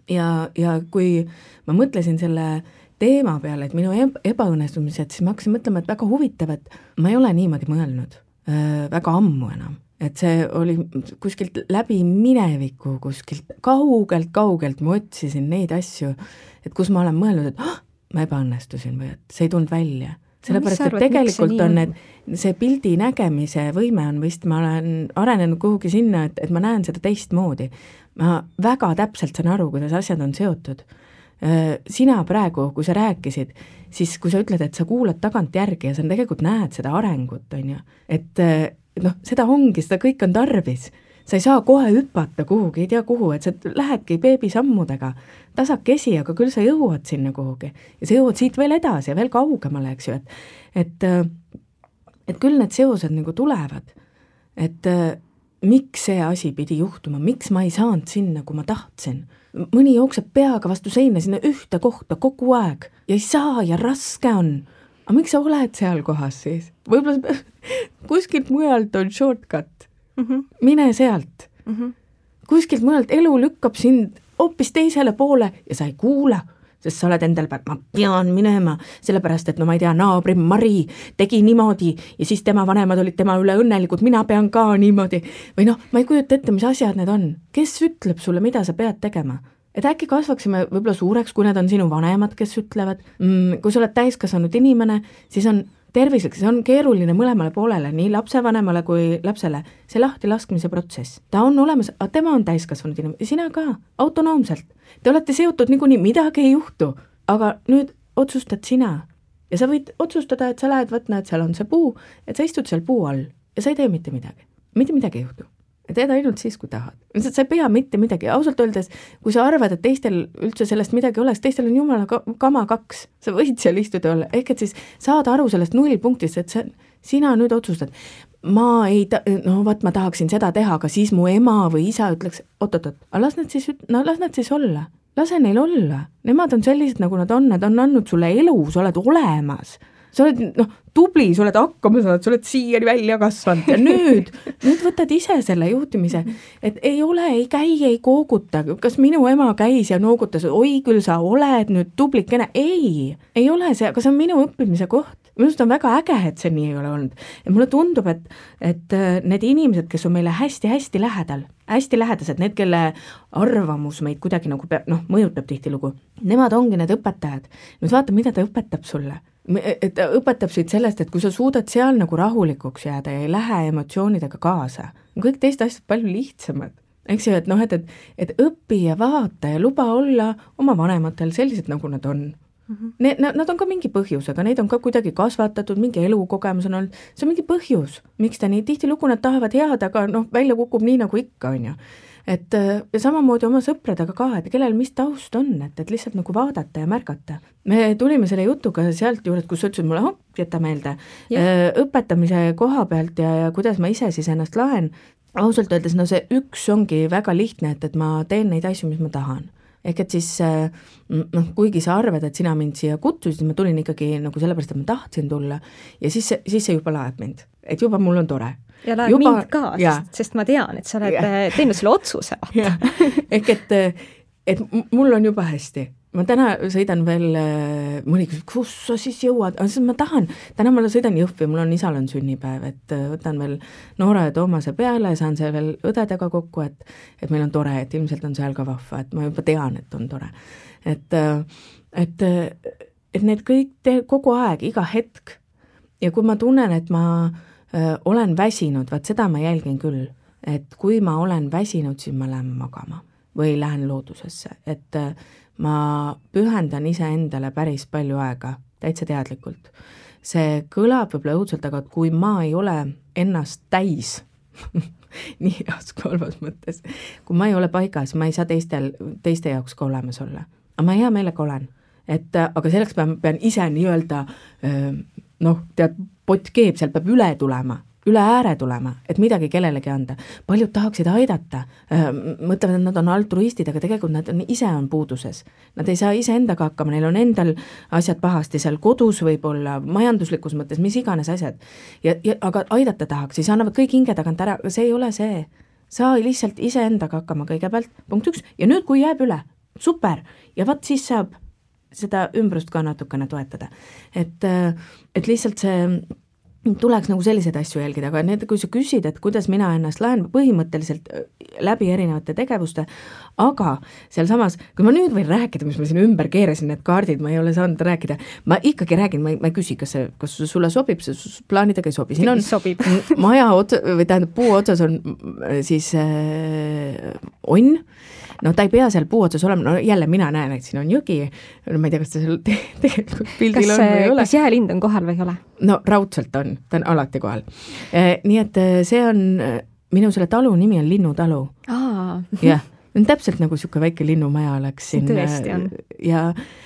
Speaker 2: Ja kui ma mõtlesin selle teema peale, et minu ebaõnnestumised, siis ma hakkasin mõtlema, et väga huvitav, et ma ei ole niimoodi mõelnud väga ammu enam. Et see oli kuskilt läbi mineviku, kuskilt kaugelt ma otsisin neid asju, et kus ma olen mõelnud, et ma ebaõnnestusin või et see ei tulnud välja. Sellepärast, et tegelikult on see pildi nägemise võime on vist, ma olen arenenud kuhugi sinna, et ma näen seda teistmoodi. Ma väga täpselt saan aru, kuidas asjad on seotud. Sina praegu, kui sa rääkisid, siis kui sa ütled, et sa kuulad tagant järgi ja sa tegelikult näed seda arengut, on ju. Et seda ongi, seda kõik on tarvis. Sa ei saa kohe hüpata kuhugi, ei tea kuhu, et sa lähedki beebisammudega tasakesi, aga küll sa jõuad sinna kuhugi. Ja sa jõuad siit veel edasi ja veel kaugemale, eks ju. Et küll need seosed nagu tulevad. Et miks see asi pidi juhtuma, miks ma ei saanud sinna, kui ma tahtsin. Mõni jookseb peaga vastu seina sinna ühte kohta kogu aeg ja ei saa ja raske on. Aga miks sa oled seal kohas siis? Võib-olla kuskilt mujalt on shortcut. Mine sealt. Kuskilt mujalt elu lükkab sind hoopis teisele poole ja sa ei kuula, sest sa oled endal peal, ma pean minema, sellepärast, et ma ei tea, naabri Mari tegi niimoodi ja siis tema vanemad olid tema üle õnnelikud, mina pean ka niimoodi. Või ma ei kujuta ette, mis asjad need on. Kes ütleb sulle, mida sa pead tegema? Et äkki kasvaksime võib-olla suureks, kui need on sinu vanemad, kes ütlevad. Kui sa oled täiskasvanud inimene, siis on tervislik, see on keeruline mõlemale poolele, nii lapsevanemale kui lapsele, see lahti laskmise protsess. Ta on olemas, aga tema on täiskasvanud inimene ja sina ka, autonoomselt. Te olete seotud niikuinii, midagi ei juhtu, aga nüüd otsustad sina. Ja sa võid otsustada, et sa lähed võtna, et seal on see puu, et sa istud seal puu all ja sa ei tee mitte midagi. Mitte midagi ei juhtu. Ja teed ainult siis, kui tahad. Sa ei pea mitte midagi. Ausalt öeldes, kui sa arvad, et teistel üldse sellest midagi oleks, teistel on jumala kama 2. Sa võid seal istuda olla. Ehk et siis saad aru sellest nullpunktist, et sina nüüd otsustad. Ma tahaksin seda teha, aga siis mu ema või isa ütleks, oot, las nad siis olla. Lase neil olla. Nemad on sellised, nagu nad on andnud sulle elu, sa oled olemas. sa oled tubli, sa oled hakkama saanud, sa oled siiani välja kasvanud ja nüüd võtad ise selle juhtimise, et ei ole, ei käi, ei kooguta, kas minu ema käis ja noogutas, oi küll sa oled nüüd tublikene, ei ole see, aga see on minu õppimise koht. Minust on väga äge, et see nii ei ole olnud. Ja mulle tundub, et need inimesed, kes on meile hästi-hästi lähedal, hästi lähedased, need, kelle arvamus meid kuidagi nagu mõjutab tihtilugu, nemad ongi need õpetajad. Nüüd vaata, mida ta õpetab sulle. Et ta õpetab siit sellest, et kui sa suudad seal nagu rahulikuks jääda ja ei lähe emotsioonidega kaasa, kõik teist asjad palju lihtsamad. Eks ju, et õpi ja vaata ja luba olla oma vanematel sellised, nagu nad on. Nad on ka mingi põhjusega, neid on ka kuidagi kasvatatud, mingi elukogemus on olnud, see on mingi põhjus, miks ta nii tihtilugu nad tahavad head, aga välja kukub nii nagu ikka, on ju. Et ja samamoodi oma sõpradega ka, et kellel mis taust on, et lihtsalt nagu vaadata ja märgata. Me tulime selle jutuga sealt juurde, kus sa ütlesid mulle, jäta meelde, õpetamise koha pealt ja kuidas ma ise siis ennast laen. Ausalt öeldes, see üks ongi väga lihtne, et ma teen neid asju, mis ma tahan. Ehk et siis, kuigi sa arvad, et sina mind siia kutsusid, ma tulin ikkagi nagu sellepärast, et ma tahtsin tulla ja siis see juba laeb mind, et juba mul on tore.
Speaker 1: Ja laeb mind ka, sest ma tean, et sa oled teinud selle otsuse.
Speaker 2: Ehk et mul on juba hästi. Ma täna sõidan veel, mõnikord, kus sa siis jõuad, aga siis ma tahan, täna ma sõidan Jõhvi, mul on isal on sünnipäev, et võtan veel Noora ja Toomase peale, saan see veel õdedega kokku, et meil on tore, et ilmselt on seal ka vahva, et ma juba tean, et on tore. Et need kõik kogu aeg, iga hetk ja kui ma tunnen, et ma olen väsinud, vaat seda ma jälgin küll, et kui ma olen väsinud, siis ma lähen magama või lähen loodusesse, et ma pühendan iseendale päris palju aega, täitsa teadlikult. See kõlab võib-olla õudselt, aga kui ma ei ole ennast täis, nii heas kolmas mõttes, kui ma ei ole paigas, ma ei saa teiste jaoks ka olemas olla. Aga ma hea meelega olen. Aga selleks pean ise nii-öelda, tead, pott keeb, seal peab üle ääre tulema, et midagi kellelegi anda. Paljud tahaksid aidata, mõtlevad, et nad on altruistid, aga tegelikult nad ise on puuduses. Nad ei saa ise endaga hakkama, neil on endal asjad pahasti seal kodus võib-olla, majanduslikus mõttes, mis iganes asjad. Aga aidata tahaks, siis annavad kõik hinge tagant ära, aga see ei ole see. Saa lihtsalt ise endaga hakkama kõigepealt, punkt 1, ja nüüd kui jääb üle, super, ja vaat siis saab seda ümbrust ka natukene toetada. Et lihtsalt see tuleks nagu selliseid asju jälgida, aga need, kui sa küsid, et kuidas mina ennast laen põhimõtteliselt läbi erinevate tegevuste, aga seal samas, kui ma nüüd võin rääkida, mis ma siin ümber keerasin, need kaardid, ma ei ole saanud rääkida, ma ikkagi räägin, ma ei küsi, kas sulle sobib, see plaanidega ei sobi. Siin on
Speaker 1: sobib.
Speaker 2: Maja või tähendab puu otsas on siis onn, ta ei pea seal puu otsas olema, jälle mina näen, et siin on jõgi, ma ei tea, kas ta seal tegelikult pildil on või ei ole.
Speaker 1: Kas jäälind on kohal või ei ole?
Speaker 2: No raudselt on, ta on alati kohal. Nii et see on, minu selle talu nimi on Linnutalu. Jah, täpselt nagu siuke väike linnumaja oleks siin.
Speaker 1: Tõesti on.
Speaker 2: Ja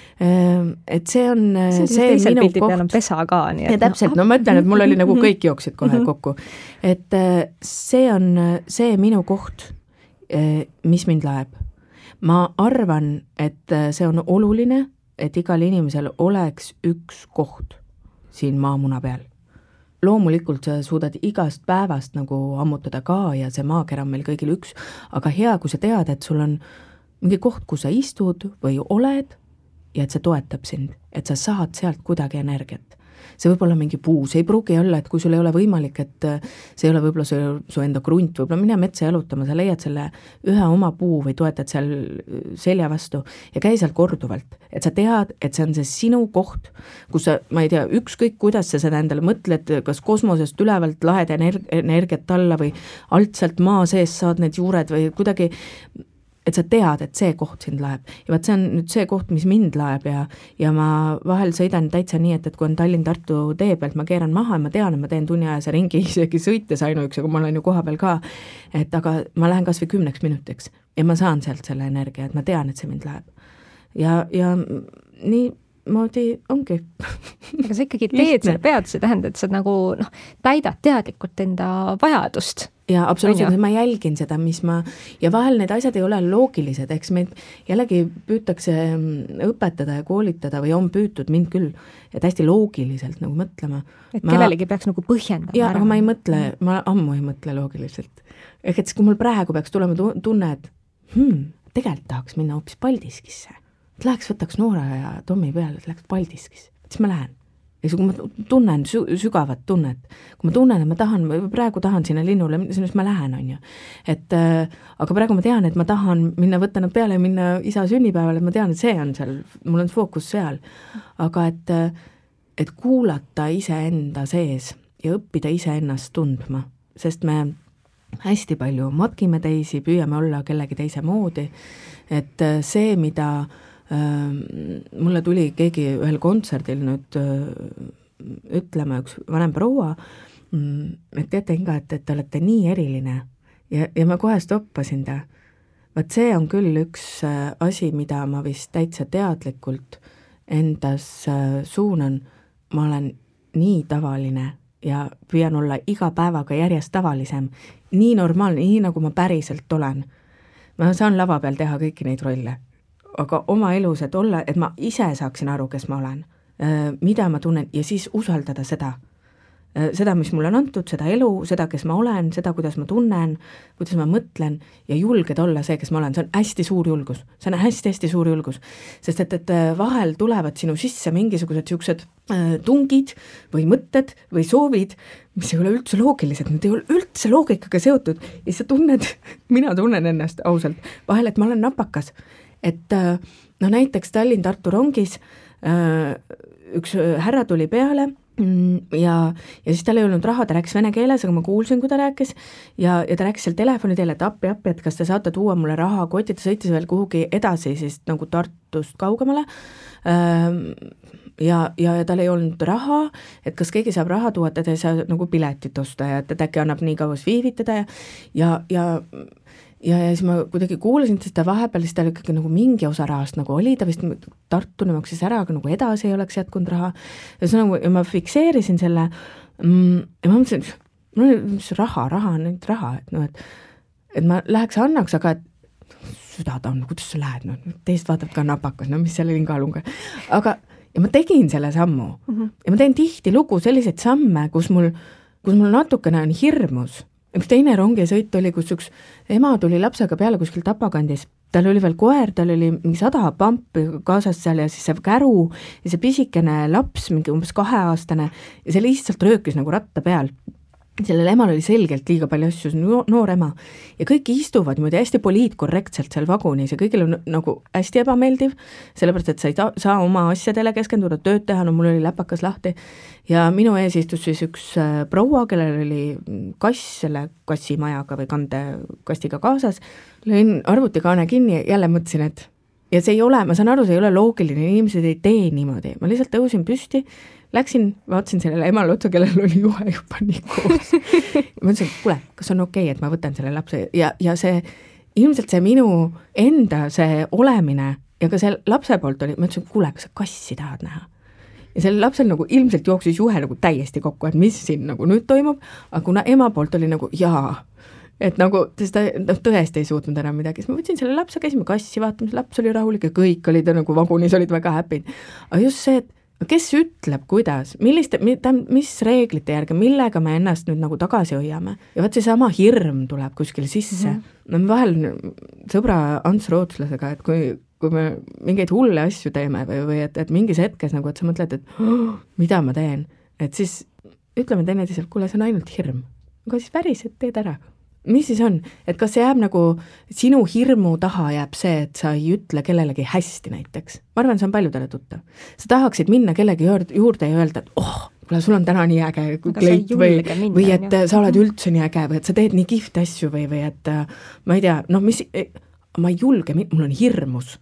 Speaker 2: et see on
Speaker 1: see minu koht. Peal on pesa ka. Nii,
Speaker 2: ja täpselt, ma ütlen, et mul oli nagu kõik jooksid kohe kokku. Et see on see minu koht, mis mind laeb. Ma arvan, et see on oluline, et igal inimesel oleks üks koht siin maamuna peal. Loomulikult sa suudad igast päevast nagu ammutada ka ja see maakera on meil kõigil üks, aga hea, kui sa tead, et sul on mingi koht, kus sa istud või oled ja et see toetab sind, et sa saad sealt kuidagi energiat. See võib olla mingi puu, see ei pruugi olla, et kui sul ei ole võimalik, et see ei ole võib-olla su enda krunt, võib-olla mine metsa jalutama, sa leiad selle ühe oma puu või toetad seal selja vastu ja käi seal korduvalt, et sa tead, et see on see sinu koht, kus sa, ma ei tea, ükskõik kuidas sa seda endale mõtled, kas kosmosest ülevalt lahed energiat alla või alt sealt maa sees saad need juured või kuidagi, et sa tead, et see koht sind laeb. Ja vaat see on nüüd see koht, mis mind laeb ja ma vahel sõidan täitsa nii, et kui on Tallinn-Tartu tee pealt, ma keeran maha ja ma tean, et ma teen tunniajase ringi isegi sõites ainuüksi, kui ma olen ju koha peal ka, et aga ma lähen kas või 10 minutiks ja ma saan sealt selle energia, et ma tean, et see mind laeb. Ja nii moodi ongi.
Speaker 1: Aga sa ikkagi teed selle pead, see tähendab, et sa nagu täidad teadlikult enda vajadust
Speaker 2: ja absoluutselt, ma jälgin seda, mis ma, ja vahel need asjad ei ole loogilised, eks meid jällegi püütakse õpetada ja koolitada või on püütud mind küll, et hästi loogiliselt nagu mõtlema.
Speaker 1: Et kellelegi peaks nagu põhjendama.
Speaker 2: Ja, aga ma ei mõtle, ma ammu ei mõtle loogiliselt. Ehk et kui mul praegu peaks tulema tunne, et tegelikult tahaks minna hoopis Paldiskisse. Et läheks, võtaks Noora ja Tommi peale, et läheks Paldiskisse. Siis ma lähen. Ja kui ma tunnen sügavat tunnet, kui ma tunnen, et ma praegu tahan sinna linnule, siis ma lähen, on ju. Aga praegu ma tean, et ma tahan minna, võtta nad peale ja minna isa sünnipäevale, et ma tean, et see on seal, mul on fookus seal. Aga et kuulata iseenda sees ja õppida iseennast tundma, sest me hästi palju matkime teisi, püüame olla kellegi teise moodi, et see, mida mulle tuli keegi ühel kontserdil nüüd ütlema üks vanem proua, et teate Inga, et te olete nii eriline ja ma kohe stoppasin ta. Vaat see on küll üks asi, mida ma vist täitsa teadlikult endas suunan. Ma olen nii tavaline ja püüan olla iga päevaga järjest tavalisem, nii normaalne, nii nagu ma päriselt olen. Ma saan lava peal teha kõiki neid rolle. Aga oma elus, et olla, et ma ise saaksin aru, kes ma olen, mida ma tunnen ja siis usaldada seda, mis mulle on antud, seda elu, seda, kes ma olen, seda, kuidas ma tunnen, kuidas ma mõtlen ja julged olla see, kes ma olen. See on hästi suur julgus, see on hästi suur julgus, sest et vahel tulevad sinu sisse mingisugused siuksed tungid või mõtted või soovid, mis ei ole üldse loogilised, need ei ole üldse loogikaga seotud ja sa tunned, mina tunnen ennast ausalt vahel, et ma olen napakas. Et näiteks Tallinn-Tartu rongis üks härra tuli peale ja siis tal ei olnud raha, ta rääkis vene keeles, aga ma kuulsin, kui ta rääkis ja ta rääkis seal telefoni teele, et appi, et kas te saate tuua mulle raha kotti, ta sõitis veel kuhugi edasi, siis nagu Tartust kaugemale ja tal ei olnud raha, et kas keegi saab raha tuua, et ta ei saa nagu piletit osta ja et äkki annab nii kauas viivitada ja siis ma kuidagi kuulasin, sest ta vahepeal siis tal ikkagi nagu mingi osa rahast nagu oli, ta vist Tartuni maksis ära, aga nagu edasi ei oleks jätkunud raha. Ja ma fikseerisin selle ja ma mõtlesin, raha on nüüd raha, et ma läheks annaks, aga süda ta on, kuidas sa lähed, teist vaatavad ka napakas, mis selle linkaalunga. Aga ja ma tegin selle sammu ja ma teen tihti lugu selliseid samme, kus mul natukene on hirmus. Üks teine rongisõit oli, kus üks ema tuli lapsega peale kuskil Tapakandis. Tal oli veel koer, tal oli mingi 100 pampi kaasas seal ja siis see käru ja see pisikene laps, mingi umbes 2-aastane ja see lihtsalt röökis nagu ratta peal. Sellel emal oli selgelt liiga palju asju, noor ema ja kõik istuvad muide hästi poliitkorrektselt seal vagunis ja kõigil on nagu hästi ebameeldiv, sellepärast et sa ei saa oma asjadele keskenduda, tööd teha, mul oli läpakas lahti ja minu ees istus siis üks proua, kellel oli kass selle kassimajaga või kandekastiga kaasas, lõin arvutikaane kinni ja jälle mõtlesin, et ja see ei ole, ma saan aru, see ei ole loogiline, inimesed ei tee niimoodi, ma lihtsalt tõusin püsti, läksin, vaatasin sellele emale otsa, kellel oli juhe juba nii koos. Ma ütlesin, kuule, kas on okei, et ma võtan selle lapse ja see, ilmselt see minu enda see olemine ja ka see lapse poolt oli, ma ütlesin, kuule, kas sa kassi tahad näha? Ja selle lapsel nagu ilmselt jooksis juhe nagu täiesti kokku, et mis siin nagu nüüd toimub, aga kuna ema poolt oli nagu jaa, et nagu ta tõesti ei suutnud enam midagi, siis ma võtsin selle lapse, käisime kassi vaatamas, laps oli rahulik ja kõik olid nagu vagunis, olid väga happy'd. Aga just see, et kes ütleb, kuidas, mis reeglite järgi, millega me ennast nüüd nagu tagasi hoiame ja vaat see sama hirm tuleb kuskil sisse. No vahel sõbra Ants Rootslasega, et kui me mingeid hulle asju teeme või et mingis hetkes nagu, et sa mõtled, et mida ma teen, et siis ütleme teineteiselt, kuule, see on ainult hirm, aga siis päriselt teed ära. Mis siis on? Et kas see jääb nagu, sinu hirmu taha jääb see, et sa ei ütle kellelegi hästi näiteks? Ma arvan, see on paljudele tuttav. Sa tahaksid minna kellegi juurde ja öelda, et kuule, sul on täna nii äge kleit või et sa oled üldse nii äge või et sa teed nii kihvt asju või et ma ei tea, ma ei julge, mul on hirmus.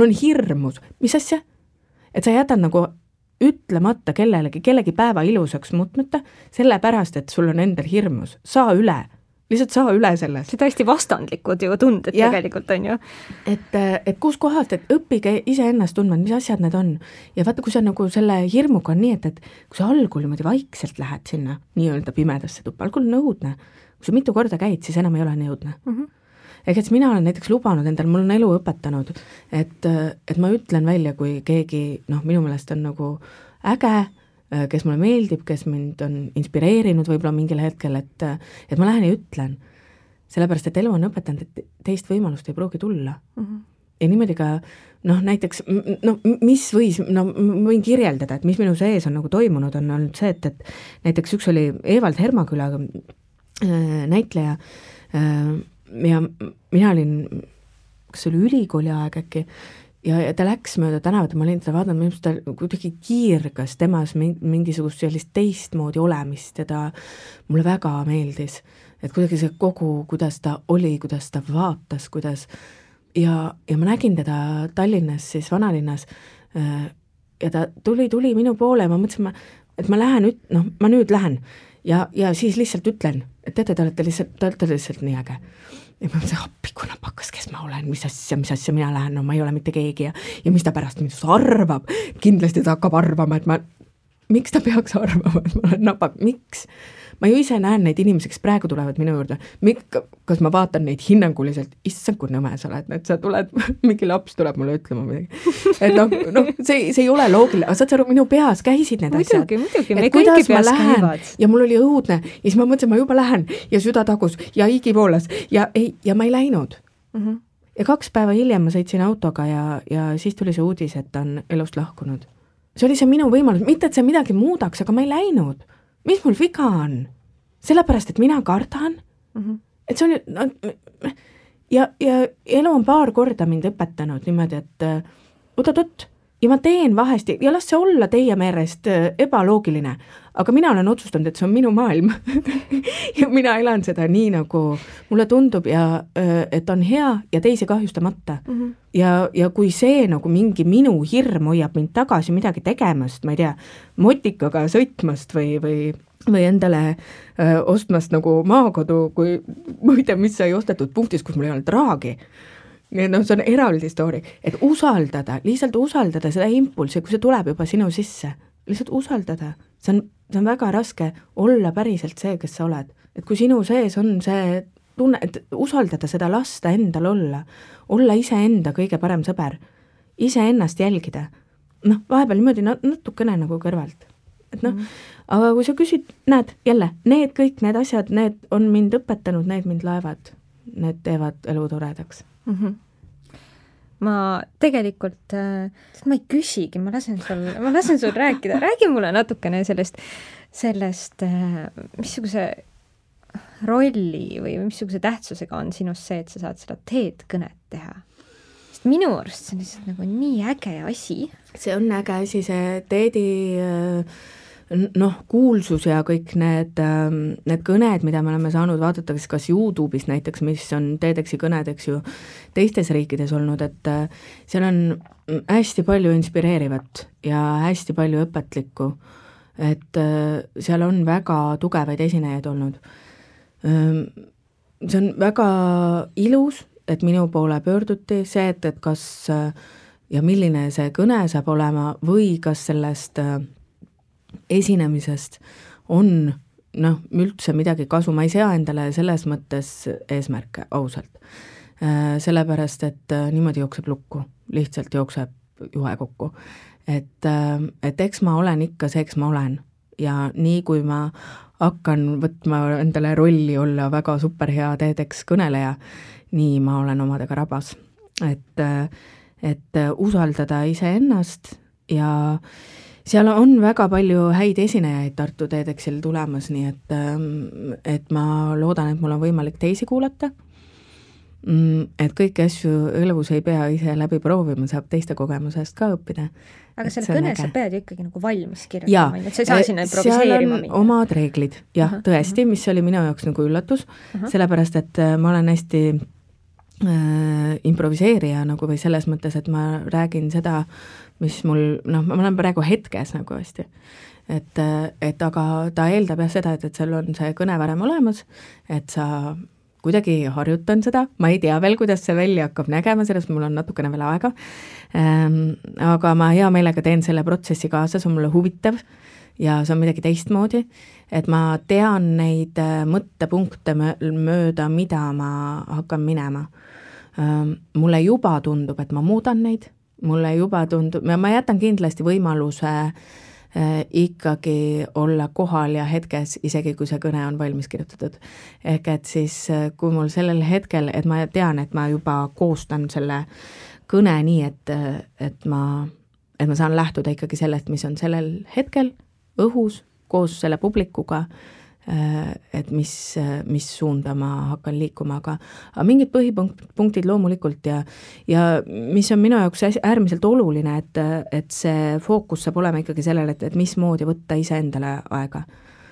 Speaker 2: Mis asja? Et sa jätad nagu ütlemata kellegi päeva ilusaks muutmata, sellepärast, et sul on endal hirmus. Lihtsalt saa üle sellest.
Speaker 1: See täiesti vastandlikud ju tunded ja, tegelikult on ju.
Speaker 2: Et kus kohalt, et õppige iseennast tundma, mis asjad need on. Ja vaata, kui sa nagu selle hirmuga on nii, et kui sa algul niimoodi vaikselt lähed sinna nii-öelda pimedasse tuppa, algul nõudne, kui sa mitu korda käid, siis enam ei ole nii õudne. Ehk et mina olen näiteks lubanud endal, mul on elu õpetanud, et ma ütlen välja, kui keegi, minu meelest on nagu äge, kes mulle meeldib, kes mind on inspireerinud võib-olla mingil hetkel, et ma lähen ja ütlen. Sellepärast, et elu on õpetanud, et teist võimalust ei pruugi tulla. Ja niimoodi ka, näiteks, mis võis, ma võin kirjeldada, et mis minu sees on nagu toimunud, on olnud see, et näiteks üks oli Evald Hermaküla näitleja ja mina olin, kas see oli ülikooli aeg äkki, ja ta läks mööda tänavat ja ma olin teda vaadanud, minu ta kuidagi kiirgas temas mingisugust sellist teistmoodi olemist ja ta mulle väga meeldis, et kuidagi see kogu, kuidas ta oli, kuidas ta vaatas, kuidas ja ma nägin teda Tallinnas siis vanalinnas ja ta tuli minu poole ja ma mõtlesin, et ma lähen, ma nüüd lähen ja siis lihtsalt ütlen, et teate, te olete lihtsalt nii äge. Ja ma mõtlesin, appi, kui napakas, kes ma olen, mis asja mina lähen, ma ei ole mitte keegi ja mis ta pärast minust arvab, kindlasti ta hakkab arvama, et miks ta peaks arvama, et ma olen napak, miks? Ma ju ise näen neid inimesi, kes praegu tulevad minu juurde, kas ma vaatan neid hinnanguliselt, issand, kui nõme sa oled, et sa tuled, mingi laps tuleb mulle ütlema midagi. Et see ei ole loogiline, aga saad sa aru, minu peas käisid need asjad.
Speaker 1: Muidugi, me kõiki peas käivad.
Speaker 2: Ja mul oli õudne ja siis ma mõtlesin, ma juba lähen ja süda tagus ja higi pooles ja ma ei läinud. Ja 2 päeva hiljem ma sõitsin autoga ja siis tuli see uudis, et ta on elust lahkunud. See oli see minu võimalus, mitte et see midagi muudaks, aga ma ei läinud. Mis mul viga on? Sellepärast, et mina kardan, et see on, ja elu on 2 korda mind õpetanud niimoodi, et oot, ja ma teen vahest, ja las see olla teie meelest ebaloogiline, aga mina olen otsustanud, et see on minu maailm ja mina elan seda nii, nagu mulle tundub ja et on hea ja teisi kahjustamata. Ja kui see nagu mingi minu hirm hoiab mind tagasi midagi tegemast, ma ei tea, motikaga sõitmast või endale ostmast nagu maakodu, kui muide, mis sai ostetud punktis, kus mul ei olnud rahagi. See on eraldi story, et lihtsalt usaldada seda impulsi, kui see tuleb juba sinu sisse, lihtsalt usaldada. See on väga raske olla päriselt see, kes sa oled. Et kui sinu sees on see tunne, et usaldada seda, lasta endal olla iseenda kõige parem sõber, iseennast jälgida. Vahepeal niimoodi natukene nagu kõrvalt. Et aga kui sa küsid, näed, jälle, kõik need asjad, need on mind õpetanud, need mind laevad, need teevad elu toredaks.
Speaker 1: Ma tegelikult, ma ei küsigi, ma lasen sul rääkida. Räägi mulle natukene sellest, missuguse rolli või missuguse tähtsusega on sinus see, et sa saad seda TED-kõnet teha. Sest minu arust see on lihtsalt nagu nii äge asi.
Speaker 2: See on äge asi, see TED-i kuulsus ja kõik need kõned, mida me oleme saanud vaadata kas YouTube'is näiteks, mis on TEDxi kõned, eks ju, teistes riikides olnud, et seal on hästi palju inspireerivat ja hästi palju õpetlikku, et seal on väga tugevaid esinejaid olnud. See on väga ilus, et minu poole pöörduti see, et kas ja milline see kõne saab olema või kas sellest esinemisest on üldse midagi kasu, ma ei sea endale selles mõttes eesmärke ausalt. Sellepärast, et niimoodi jookseb lukku, lihtsalt jookseb juhe kokku. Et eks ma olen ikka see, eks ma olen. Ja nii kui ma hakkan võtma endale rolli olla väga superhea TEDx kõneleja, nii ma olen omadega rabas. Et usaldada iseennast ja seal on väga palju häid esinejaid Tartu TEDxil tulemas, nii et ma loodan, et mul on võimalik teisi kuulata. Et kõiki asju elus ei pea ise läbi proovima, saab teiste kogemusest ka õppida.
Speaker 1: Aga selle kõne sa pead ju ikkagi nagu valmis kirjutama, et sa ei saa sinna improviseerima minna.
Speaker 2: Omad reeglid, jah, tõesti, mis oli minu jaoks nagu üllatus, sellepärast, et ma olen hästi improviseerija nagu või selles mõttes, et ma räägin seda, mis mul, ma olen praegu hetkes nagu hästi. Et aga ta eeldab jah seda, et seal on see kõne varem olemas, et sa kuidagi harjutan seda, ma ei tea veel, kuidas see välja hakkab nägema, sellest mul on natukene veel aega, aga ma hea meelega teen selle protsessi kaasa, see on mulle huvitav ja see on midagi teistmoodi, et ma tean neid mõttepunkte mööda, mida ma hakkan minema. Mulle juba tundub, et ma muudan neid, mulle juba tundub, ma jätan kindlasti võimaluse ikkagi olla kohal ja hetkes, isegi kui see kõne on valmis kirjutatud. Ehk et siis, kui mul sellel hetkel, et ma tean, et ma juba koostan selle kõne nii, et ma saan lähtuda ikkagi sellest, mis on sellel hetkel õhus koos selle publikuga, et mis suunda ma hakkan liikuma, aga mingid põhipunktid loomulikult ja mis on minu jaoks äärmiselt oluline, et see fookus saab olema ikkagi sellele, et mismoodi võtta iseendale aega.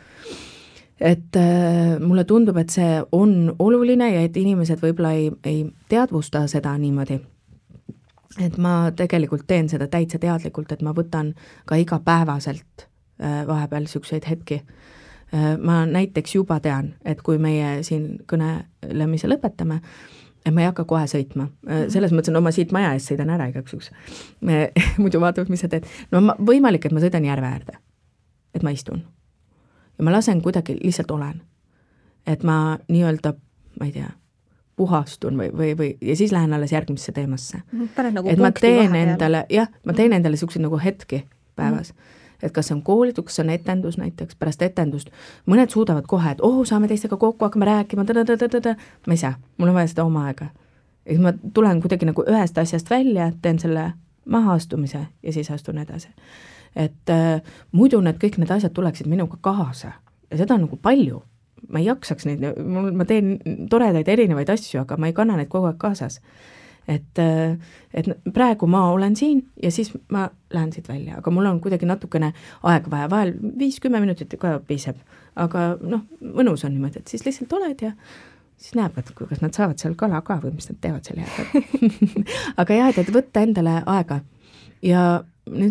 Speaker 2: Et mulle tundub, et see on oluline ja et inimesed võib-olla ei teadvusta seda niimoodi. Et ma tegelikult teen seda täitsa teadlikult, et ma võtan ka igapäevaselt vahepeal sükseid hetki. Ma näiteks juba tean, et kui meie siin kõnelemise lõpetame, et ma ei hakka kohe sõitma. Selles mõttes on oma siit maja ees sõidan ära igaks üks. Muidu vaatavad, mis sa teed. No võimalik, et ma sõidan järve äärde. Et ma istun. Ja ma lasen kuidagi, lihtsalt olen. Et ma nii-öelda, ma ei tea, puhastun või ja siis lähen alles järgmisse teemasse.
Speaker 1: Nagu
Speaker 2: et ma teen endale, ma teen endale selliseid nagu hetki päevas. Et kas on koolitud, kas on etendus näiteks, pärast etendust. Mõned suudavad kohe, et saame teistega kokku, hakkame rääkima, ma ei saa, mul on vaja seda oma aega. Ja ma tulen kuidagi nagu ühest asjast välja, teen selle mahaastumise ja siis astun edasi. Et muidu kõik need asjad tuleksid minuga kaasa ja seda on nagu palju. Ma ei jaksaks neid, ma teen toredaid erinevaid asju, aga ma ei kanna neid kogu aeg kaasas. Et praegu ma olen siin ja siis ma lähen siit välja, aga mul on kuidagi natukene aega vaja, vahel 5-10 minutit ka piisab, aga mõnus on niimoodi, et siis lihtsalt oled ja siis näeb, et kas nad saavad seal kala ka või mis nad teevad seal jääda. Aga jah, et võtta endale aega ja nüüd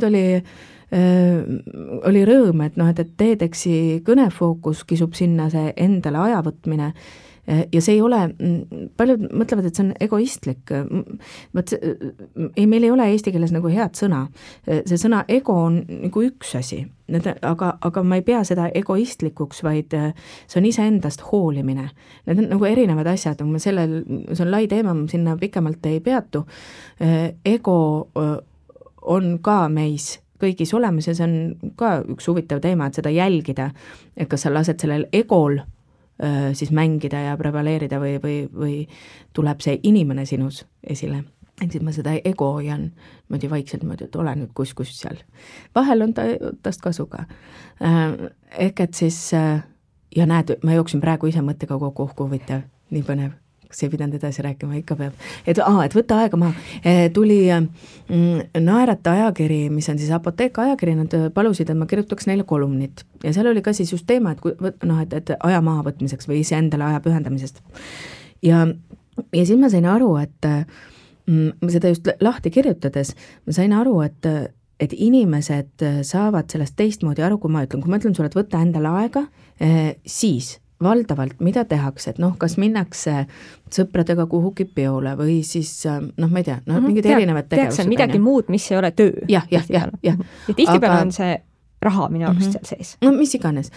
Speaker 2: oli rõõm, et TEDxi kõnefookus kisub sinna see endale aja võtmine ja see ei ole, paljud mõtlevad, et see on egoistlik. Meil ei ole eesti keeles nagu head sõna. See sõna ego on nagu üks asi, aga ma ei pea seda egoistlikuks, vaid see on iseendast hoolimine. Need on nagu erinevad asjad, see on lai teema, ma sinna pikemalt ei peatu. Ego on ka meis kõigis olemas ja see on ka üks huvitav teema, et seda jälgida, et kas sa lased sellel egol siis mängida ja prevaleerida või tuleb see inimene sinus esile. Et siis ma seda ego hoian mõdi vaikselt, et ole nüüd kus seal. Vahel on tast kasu ka. Ehk et siis, ja näed, ma jooksin praegu ise mõttega kokku, huvitav, nii põnev. Kas ei pidanud edasi rääkima, ikka peab. Et võtta aega maha. Tuli Naerata ajakiri, mis on siis Apoteek ajakiri, nad palusid, et ma kirjutaks neile kolumnit. Ja seal oli ka siis just teema, et aja maha võtmiseks või iseendale aja pühendamisest. Ja siis ma sain aru, et seda just lahti kirjutades, ma sain aru, et inimesed saavad sellest teistmoodi aru, kui ma ütlen sulle, et võtta endale aega, siis valdavalt, mida tehakse, et kas minnakse sõpradega kuhugi peole või siis, ma ei tea, mingid erinevad tegevused.
Speaker 1: Teaks midagi muud, mis ei ole töö.
Speaker 2: Ja
Speaker 1: tihtipeale on see raha minu arust seal sees.
Speaker 2: No mis iganes.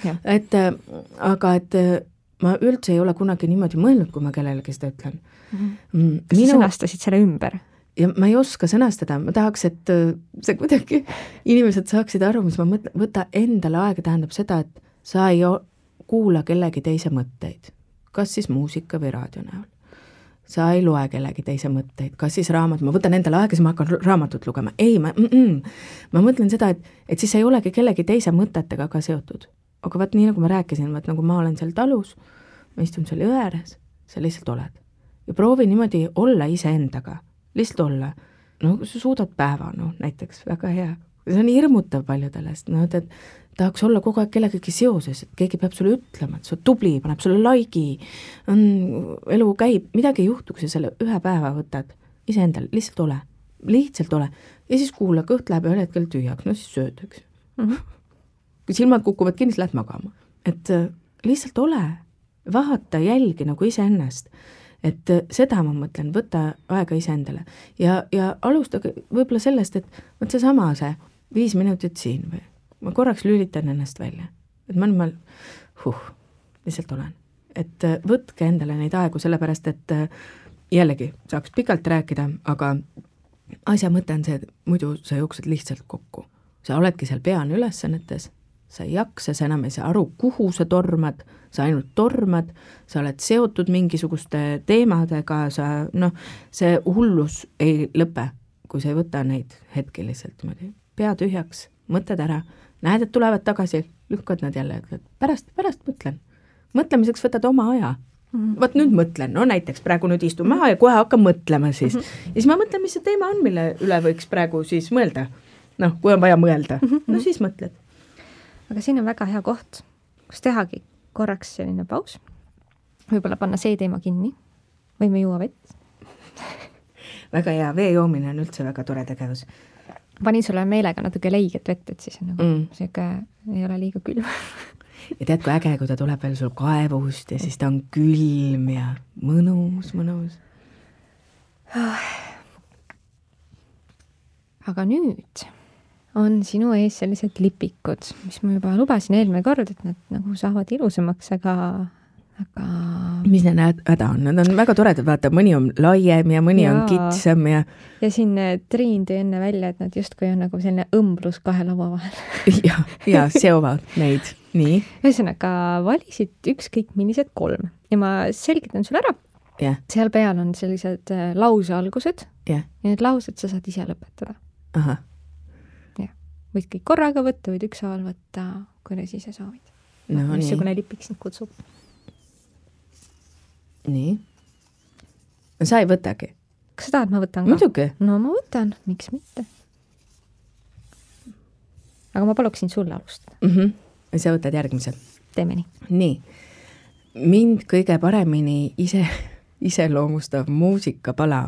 Speaker 2: Aga ma üldse ei ole kunagi niimoodi mõelnud, kui ma kellelegi seda ütlen.
Speaker 1: Kas sa sõnastasid selle ümber?
Speaker 2: Ja ma ei oska sõnastada, ma tahaks, et see kuidagi inimesed saaksid aru, mis ma mõtlen, võta endale aega tähendab seda, et sa ei kuula kellegi teise mõtteid, kas siis muusika või raadio näol. Sa ei loe kellegi teise mõtteid, kas siis raamat, ma võtan endale aega, siis ma hakkan raamatut lugema. Ei, ma mõtlen seda, et siis ei olegi kellegi teise mõtetega ka seotud. Aga vaat nii, nagu ma rääkisin, nagu ma olen seal talus, ma istun seal jõe ääres, sa lihtsalt oled. Ja proovi niimoodi olla iseendaga, lihtsalt olla. Sa suudad päeva, näiteks, väga hea. See on hirmutav paljudele, et tahaks olla kogu aeg kellegagi seoses, et keegi peab sulle ütlema, et sa tubli, paneb sulle laigi, elu käib, midagi ei juhtu, kui sa selle ühe päeva võtad iseendal, lihtsalt ole. Ja siis kuula, kõht läheb ühel hetkel tühjaks, siis söödaks. Kui silmad kukuvad kinni, siis lähed magama. Et lihtsalt ole, vaata, jälgi nagu iseennast. Et seda ma mõtlen, võtta aega iseendale. Ja alustage võib-olla sellest, et see 5 minutit siin või ma korraks lülitan ennast välja, et ma lihtsalt olen. Et võtke endale neid aegu, sellepärast et jällegi saaks pikalt rääkida, aga asja mõte on see, et muidu sa jooksed lihtsalt kokku. Sa oledki seal peane ülesannetes, sa ei jaksa, sa enam ei saa aru, kuhu sa tormad, sa ainult tormad, sa oled seotud mingisuguste teemadega, see hullus ei lõpe, kui sa ei võta neid hetki lihtsalt pea tühjaks, mõtled ära, näed, et tulevad tagasi, lükkad nad jälle, pärast mõtlen. Mõtlemiseks võtad oma aja. Vaat nüüd mõtlen, näiteks praegu nüüd istun maha ja kohe hakkan mõtlema siis. Ja siis ma mõtlen, mis see teema on, mille üle võiks praegu siis mõelda. Kui on vaja mõelda, siis mõtled.
Speaker 1: Aga siin on väga hea koht, kus tehagi korraks selline paus. Võib-olla panna see teema kinni. Võime juua vett.
Speaker 2: Väga hea, vee joomine on üldse väga tore tegevus.
Speaker 1: Panin sulle meelega natuke leiget vett, et siis on sellega ei ole liiga külm.
Speaker 2: Ja tead, kui äge, kui ta tuleb veel sul kaevust ja siis ta on külm ja mõnus.
Speaker 1: Aga nüüd on sinu ees sellised lipikud, mis ma juba lubasin eelmine kord, et nad saavad ilusamaks, aga...
Speaker 2: Mis need häda on? Nad on väga toredad, vaata, mõni on laiem ja mõni on kitsam ja...
Speaker 1: Ja siin Triin tõi enne välja, et nad justkui on selline õmblus kahe laua vahel.
Speaker 2: ja seovad neid. Nii.
Speaker 1: Ühesõnaga, valisid ükskõik millised 3 ja ma selgitan sulle ära.
Speaker 2: Yeah.
Speaker 1: Seal peal on sellised lause algused
Speaker 2: ja
Speaker 1: need laused sa saad ise lõpetada.
Speaker 2: Aha.
Speaker 1: Ja. Võid kõik korraga võtta, võid ükshaaval võtta, kuidas ise soovid. Missugune lipik sind kutsub.
Speaker 2: Nii. Sa ei võtagi?
Speaker 1: Kas sa tahad, ma võtan ka?
Speaker 2: Muidugi.
Speaker 1: No ma võtan, miks mitte. Aga ma paluksin sulle alustada.
Speaker 2: Sa võtad järgmisel.
Speaker 1: Teeme nii.
Speaker 2: Nii. Mind kõige paremini iseloomustav muusikapala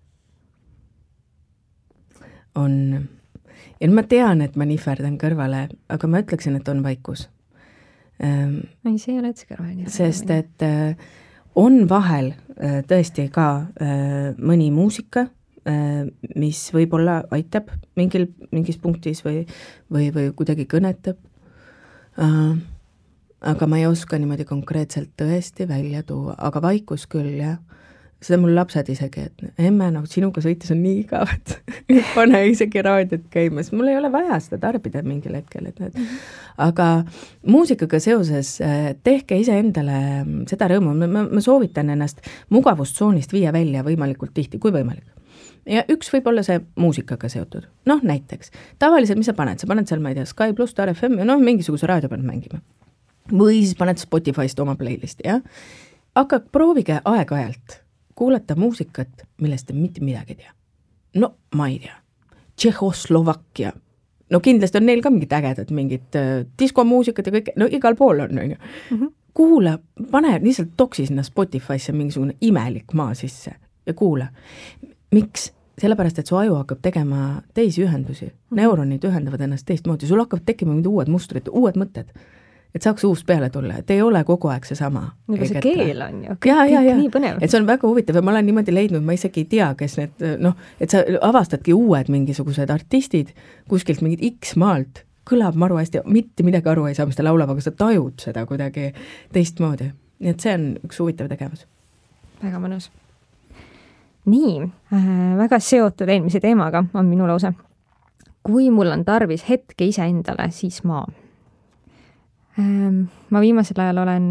Speaker 2: on, ja ma tean, et ma nihverdan kõrvale, aga ma ütleksin, et on vaikus.
Speaker 1: Ei, see ei ole üldse kõrvale.
Speaker 2: Sest, et on vahel tõesti ka mõni muusika, mis võib-olla aitab mingis punktis või kuidagi kõnetab. Aga ma ei oska niimoodi konkreetselt tõesti välja tuua, aga vaikus küll, jah. Seda mul lapsed isegi, et emme, sinuga sõites on nii igavat. Pane isegi raadiot käima, sest mul ei ole vaja seda tarbida mingil hetkel. Aga muusikaga seoses tehke ise endale seda rõõmu. Ma soovitan ennast mugavustsoonist viia välja võimalikult tihti, kui võimalik. Ja üks võib olla see muusikaga seotud. Näiteks. Tavaliselt, mis sa paned? Sa paned seal, ma ei tea, Sky Plus, Star FM ja mingisuguse raadio paned mängima. Või siis paned Spotify'st oma playlisti, jah? Aga proovige aeg-ajalt kuulata muusikat, millest te mitte midagi tea. Ma ei tea. Tšehhoslovakkia. Kindlasti on neil ka mingid ägedad, mingid diskomuusikat ja kõik, igal pool on. Kuula, pane lihtsalt toksi sinna Spotify'sse mingisugune imelik maa sisse ja kuula. Miks? Sellepärast, et su aju hakkab tegema teisi ühendusi. Neuronid ühendavad ennast teistmoodi. Sul hakkab tekkima mingid uued mustrid, uued mõtted. Et saaks uus peale tulla, et ei ole kogu aeg see sama.
Speaker 1: Nagu see keel on ju,
Speaker 2: kõik
Speaker 1: nii põnev.
Speaker 2: Et see on väga huvitav ja ma olen niimoodi leidnud, ma isegi ei tea, kes need, et sa avastadki uued mingisugused artistid kuskilt mingid X maalt, kõlab maru hästi, mitte midagi aru ei saa, mis ta laulab, aga sa tajud seda kuidagi teistmoodi. Nii et see on üks huvitav tegevus.
Speaker 1: Väga mõnus. Nii, väga seotud eelmise teemaga on minu lause. Kui mul on tarvis hetke ise endale, siis ma viimasel ajal olen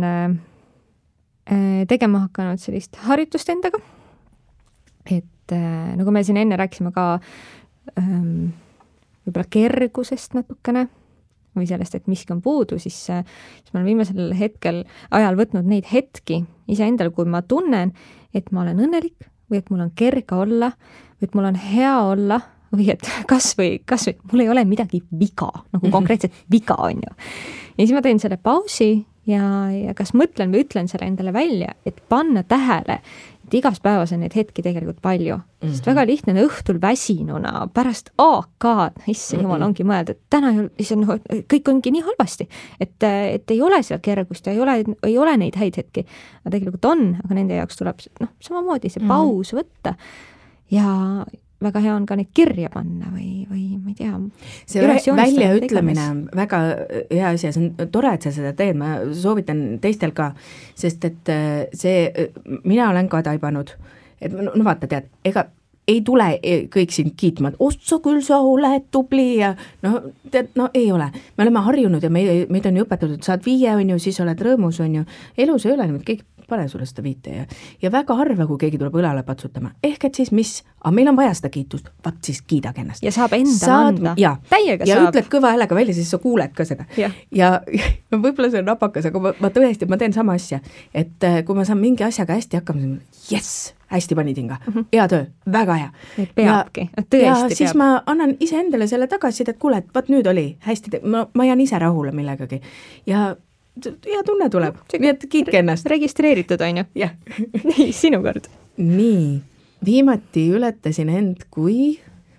Speaker 1: tegema hakanud sellist harjutust endaga, et nagu me siin enne rääkisime ka võib-olla kergusest natukene või sellest, et miski on puudu, siis ma olen viimasel ajal võtnud neid hetki ise endale, kui ma tunnen, et ma olen õnnelik või et mul on kerge olla või et mul on hea olla või et kas või mul ei ole midagi viga, nagu konkreetselt viga on ju. Ja siis ma teen selle pausi ja kas mõtlen või ütlen selle endale välja, et panna tähele, et igas päevas on neid hetki tegelikult palju. Sest väga lihtne on õhtul väsinuna pärast AK-d, jumal ongi mõelda, et täna kõik ongi nii halvasti, et ei ole seal kergust ja ei ole neid häid hetki. Aga tegelikult on, aga nende jaoks tuleb samamoodi see paus võtta ja väga hea on ka neid kirja panna või ma ei tea.
Speaker 2: See väljaütlemine on väga hea asi ja see on tore, et sa seda teed, ma soovitan teistel ka, sest et mina olen ka taibanud, et no vaata, tead, ega ei tule kõik sind kiitma, et sa küll, sa oled tubli ja tead, ei ole. Me oleme harjunud ja meid on ju õpetatud, saad 5 on ju, siis oled rõõmus on ju. Elus ei ole niimoodi, keegi pane sulle seda 5 ja väga harva, kui keegi tuleb õlale patsutama. Ehk et siis mis? Aga meil on vaja seda kiitust, vaat siis kiidage ennast.
Speaker 1: Ja saab endale anda. Täiega
Speaker 2: ja
Speaker 1: saab.
Speaker 2: Ütled kõva häälega välja, siis sa kuuled ka seda. Ja võib-olla see on napakas, aga ma tõesti, ma teen sama asja. Et kui ma saan mingi asjaga hästi hakkama, yes, hästi panid hinga. Hea töö, väga hea.
Speaker 1: Peabki, tõesti
Speaker 2: ja siis ma annan ise endale selle tagasi, et kuule, et vaat nüüd oli hästi, ma jään ise rahule millegagi. Ja tunne tuleb, nii et kiitke ennast.
Speaker 1: Registreeritud on ju?
Speaker 2: Jah.
Speaker 1: Nii, sinu kord.
Speaker 2: Nii, viimati ületasin end kui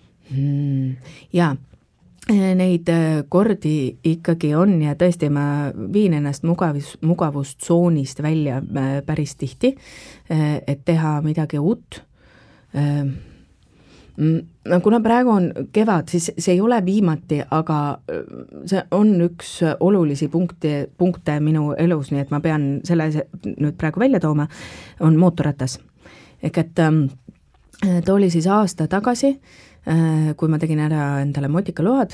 Speaker 2: neid kordi ikkagi on ja tõesti ma viin ennast mugavustsoonist välja päris tihti, et teha midagi uut. Kuna praegu on kevad, siis see ei ole viimati, aga see on üks olulisi punkte minu elus, nii et ma pean selle nüüd praegu välja tooma, on mootorratas. Ehk et ta oli siis aasta tagasi, kui ma tegin ära endale motikaload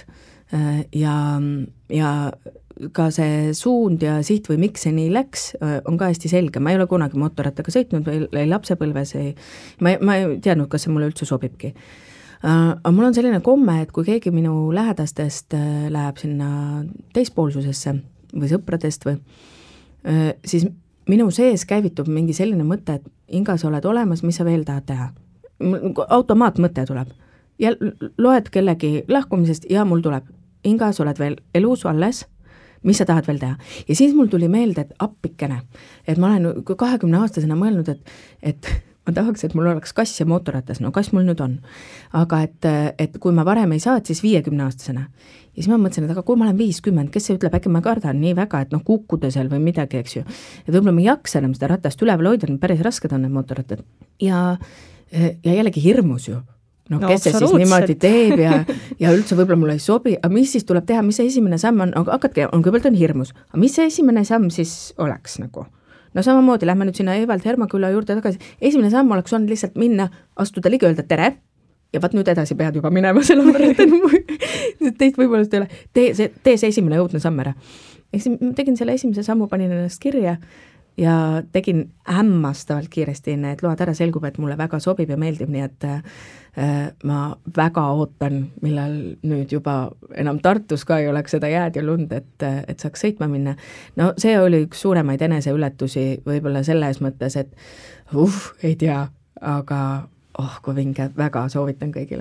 Speaker 2: ja ka see suund ja siht või miks see nii läks, on ka hästi selge. Ma ei ole kunagi mootorrattaga sõitnud või lapsepõlves ma ei teadnud, kas see mulle üldse sobibki. Aga mul on selline komme, et kui keegi minu lähedastest läheb sinna teispoolsusesse või sõpradest siis minu sees käivitub mingi selline mõte, et Inga, sa oled olemas, mis sa veel tahad teha? Automaatmõte tuleb. Ja loed kellegi lahkumisest ja mul tuleb, Inga, sa oled veel elus alles, mis sa tahad veel teha? Ja siis mul tuli meelde, et appikene, et ma olen 20-aastasena mõelnud, et ma tahaks, et mul oleks kass ja mootorratas, no kass mul nüüd on. Aga et kui ma varem ei saa, siis 50-aastasena. Ja siis ma mõtlesin, et aga kui ma olen 50, kes see ütleb, äkki ma kardan nii väga, et kukkuda seal või midagi, eks ju. Et võib-olla ma ei jaksa enam seda ratast üleval hoida, päris rasked on need mootorrattad. Ja jällegi hirmus ju. Kes see siis niimoodi teeb ja üldse võib-olla mulle ei sobi, aga mis siis tuleb teha, mis see esimene samm on, kõigepealt on hirmus, aga mis see esimene samm siis oleks nagu? No samamoodi, lähme nüüd sinna Evald Hermaküla juurde tagasi, esimene samm oleks on lihtsalt minna, astuda ligi, öelda tere ja vaat nüüd edasi pead juba minema selle teist võimalust ei ole, tee see esimene õudne samm ära. Tegin selle esimese sammu, panin ennast kirja ja tegin hämmastavalt kiiresti need load ära, selgub, et mulle väga sobib ja meeldib, nii et ma väga ootan, millal nüüd juba enam Tartus ka ei oleks seda jääd ja lund, et saaks sõitma minna. No see oli üks suuremaid eneseületusi võib-olla selles mõttes, et ei tea, aga kui vinge, väga soovitan kõigile.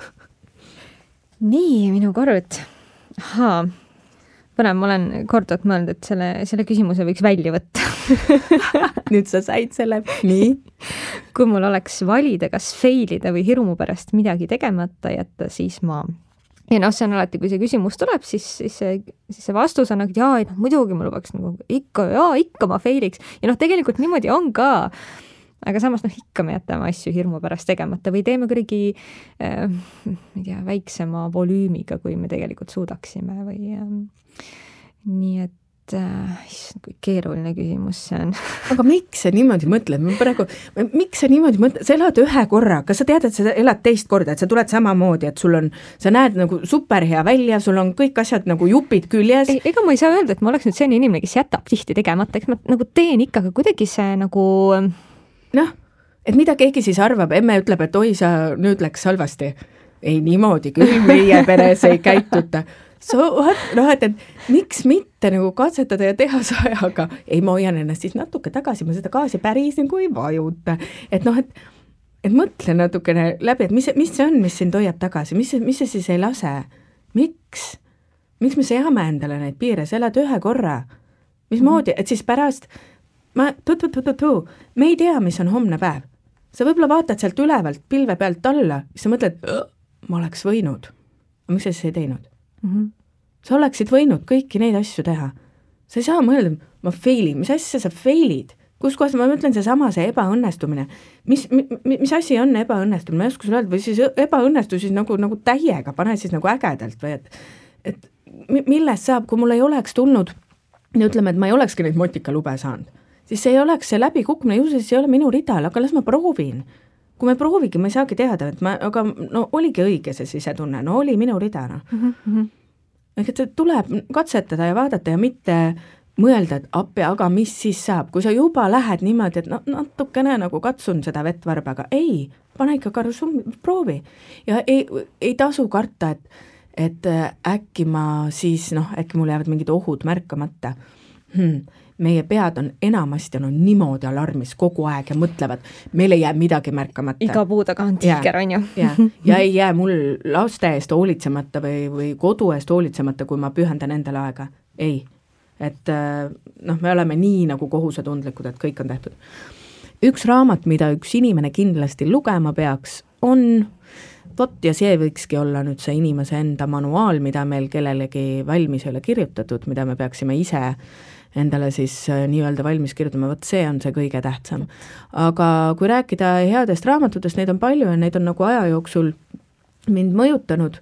Speaker 1: Nii, minu kord. Põnev, ma olen korduvalt mõelnud, et selle küsimuse võiks välja võtta.
Speaker 2: Nüüd sa said selle, nii?
Speaker 1: Kui mul oleks valida, kas failida või hirmu pärast midagi tegemata jätta, siis ma... Ja see on alati, kui see küsimus tuleb, siis see vastus on, et muidugi mul lubaks ikka ma failiks. Ja tegelikult niimoodi on ka. Aga samas ikka me jätame asju hirmu pärast tegemata või teeme kuidagi väiksema volüümiga, kui me tegelikult suudaksime või nii et kui keeruline küsimus see on.
Speaker 2: Aga miks sa niimoodi mõtled? Miks sa niimoodi mõtled? Sa elad ühe korra, kas sa tead, et sa elad teist korda, et sa tuled samamoodi, et sa näed nagu super hea välja, sul on kõik asjad nagu jupid küljes?
Speaker 1: Ega ma ei saa öelda, et ma oleks nüüd selline inimene, kes jätab tihti tegemata, eks ma nagu teen ikka, aga kuidagi see nagu...
Speaker 2: et mida keegi siis arvab, emme ütleb, et oi, sa nüüd läks halvasti. Ei niimoodi, küll meie peres ei käituta. Et miks mitte nagu katsetada ja teha sajaga? Ei, ma hoian ennast siis natuke tagasi, ma seda gaasi päris nagu ei vajuta. Et mõtle natukene läbi, et mis see on, mis sind hoiab tagasi? Mis see siis ei lase? Miks me seame endale neid piire? Sa elad ühe korra. Mismoodi? Et siis pärast me ei tea, mis on homne päev. Sa võib-olla vaatad sealt ülevalt pilve pealt alla, siis sa mõtled, ma oleks võinud. Miks sa siis ei teinud? Sa oleksid võinud kõiki neid asju teha. Sa ei saa mõelda, ma failin. Mis asja sa failid? kus kohas, ma mõtlen see ebaõnnestumine, mis asi on ebaõnnestumine, ma ei oska sulle öelda, või siis ebaõnnestu siis nagu täiega, pane siis nagu ägedalt või et millest saab, kui mul ei oleks tulnud, ütleme, et ma ei olekski neid motikalube saanud, siis see ei oleks see läbikukkumine, ju siis ei ole minu ridal, aga las ma proovin. Kui me proovigi, ma ei saagi teada, et aga no oligi õige see sisetunne, no oli minu rida. Et tuleb katsetada ja vaadata ja mitte mõelda, et appi, aga mis siis saab, kui sa juba lähed niimoodi, et natukene nagu katsun seda vettvarbaga, ei, pane ikka proovi ja ei tasu karta, et äkki ma siis, äkki mul jäävad mingid ohud märkamata. Meie pead on enamasti niimoodi alarmis kogu aeg ja mõtlevad, meil ei jää midagi märkamata.
Speaker 1: Iga puu taga on tiiger, on ju.
Speaker 2: Ja ei jää mul laste eest hoolitsemata või kodu eest hoolitsemata, kui ma pühendan endale aega. Ei. Et me oleme nii nagu kohusetundlikud, et kõik on tehtud. Üks raamat, mida üks inimene kindlasti lugema peaks, on ja see võikski olla nüüd see inimese enda manuaal, mida meil kellelegi valmis ei ole kirjutatud, mida me peaksime ise endale siis nii-öelda valmis kirjutama, see on see kõige tähtsam. Aga kui rääkida headest raamatutest, neid on palju ja neid on nagu aja jooksul mind mõjutanud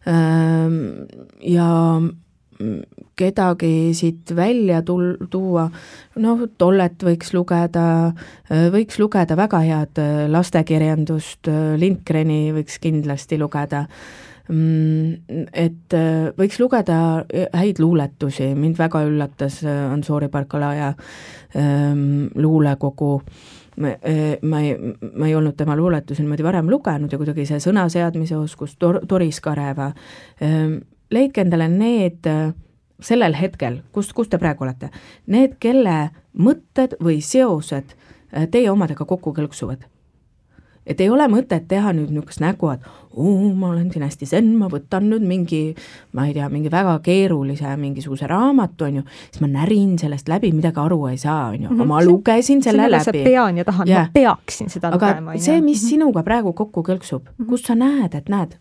Speaker 2: ja kedagi siit välja tuua, Tollet võiks lugeda väga head lastekirjandust, Lindgreni võiks kindlasti lugeda, et võiks lugeda häid luuletusi, mind väga üllatas Ansori Barkalaja luulekogu, ma ei olnud tema luuletusi niimoodi varem lugenud ja kuidagi see sõnaseadmise oskus, Doris Kareva, leidke endale need sellel hetkel, kus te praegu olete, need, kelle mõtted või seosed teie omadega kokku kõlksuvad. Et ei ole mõtet teha nüüd niisugust nägu, et ma olen siin hästi zen, ma võtan nüüd mingi väga keerulise mingisuguse raamatu, on ju, siis ma närin sellest läbi, midagi aru ei saa, on ju, aga ma lugesin selle läbi.
Speaker 1: See pean ja tahan, ma peaksin seda lugema.
Speaker 2: Aga see, mis sinuga praegu kokku kõlksub, kus sa näed,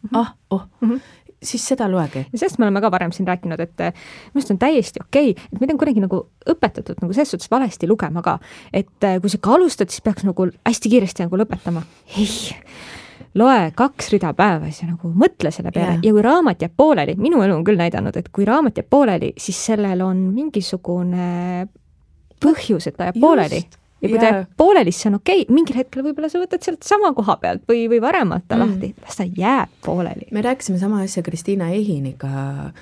Speaker 2: siis seda loegi.
Speaker 1: Ja sellest me oleme ka varem siin rääkinud, et minust on täiesti okei, et meid on kuidagi nagu õpetatud nagu selles suhtes valesti lugema ka, et kui sa ka alustad, siis peaks nagu hästi kiiresti nagu lõpetama. Ei, loe 2 rida päevas ja nagu mõtle selle peale. Ja kui raamat jääb pooleli, minu elu on küll näidanud, et kui raamat jääb pooleli, siis sellel on mingisugune põhjus, et ta jääb pooleli. Ja kui ta jääb pooleli, siis on okei, mingil hetkel võib-olla sa võtad sealt sama koha pealt või varemalt ta lahti, las ta jääb pooleli.
Speaker 2: Me rääkisime sama asja Kristiina Ehiniga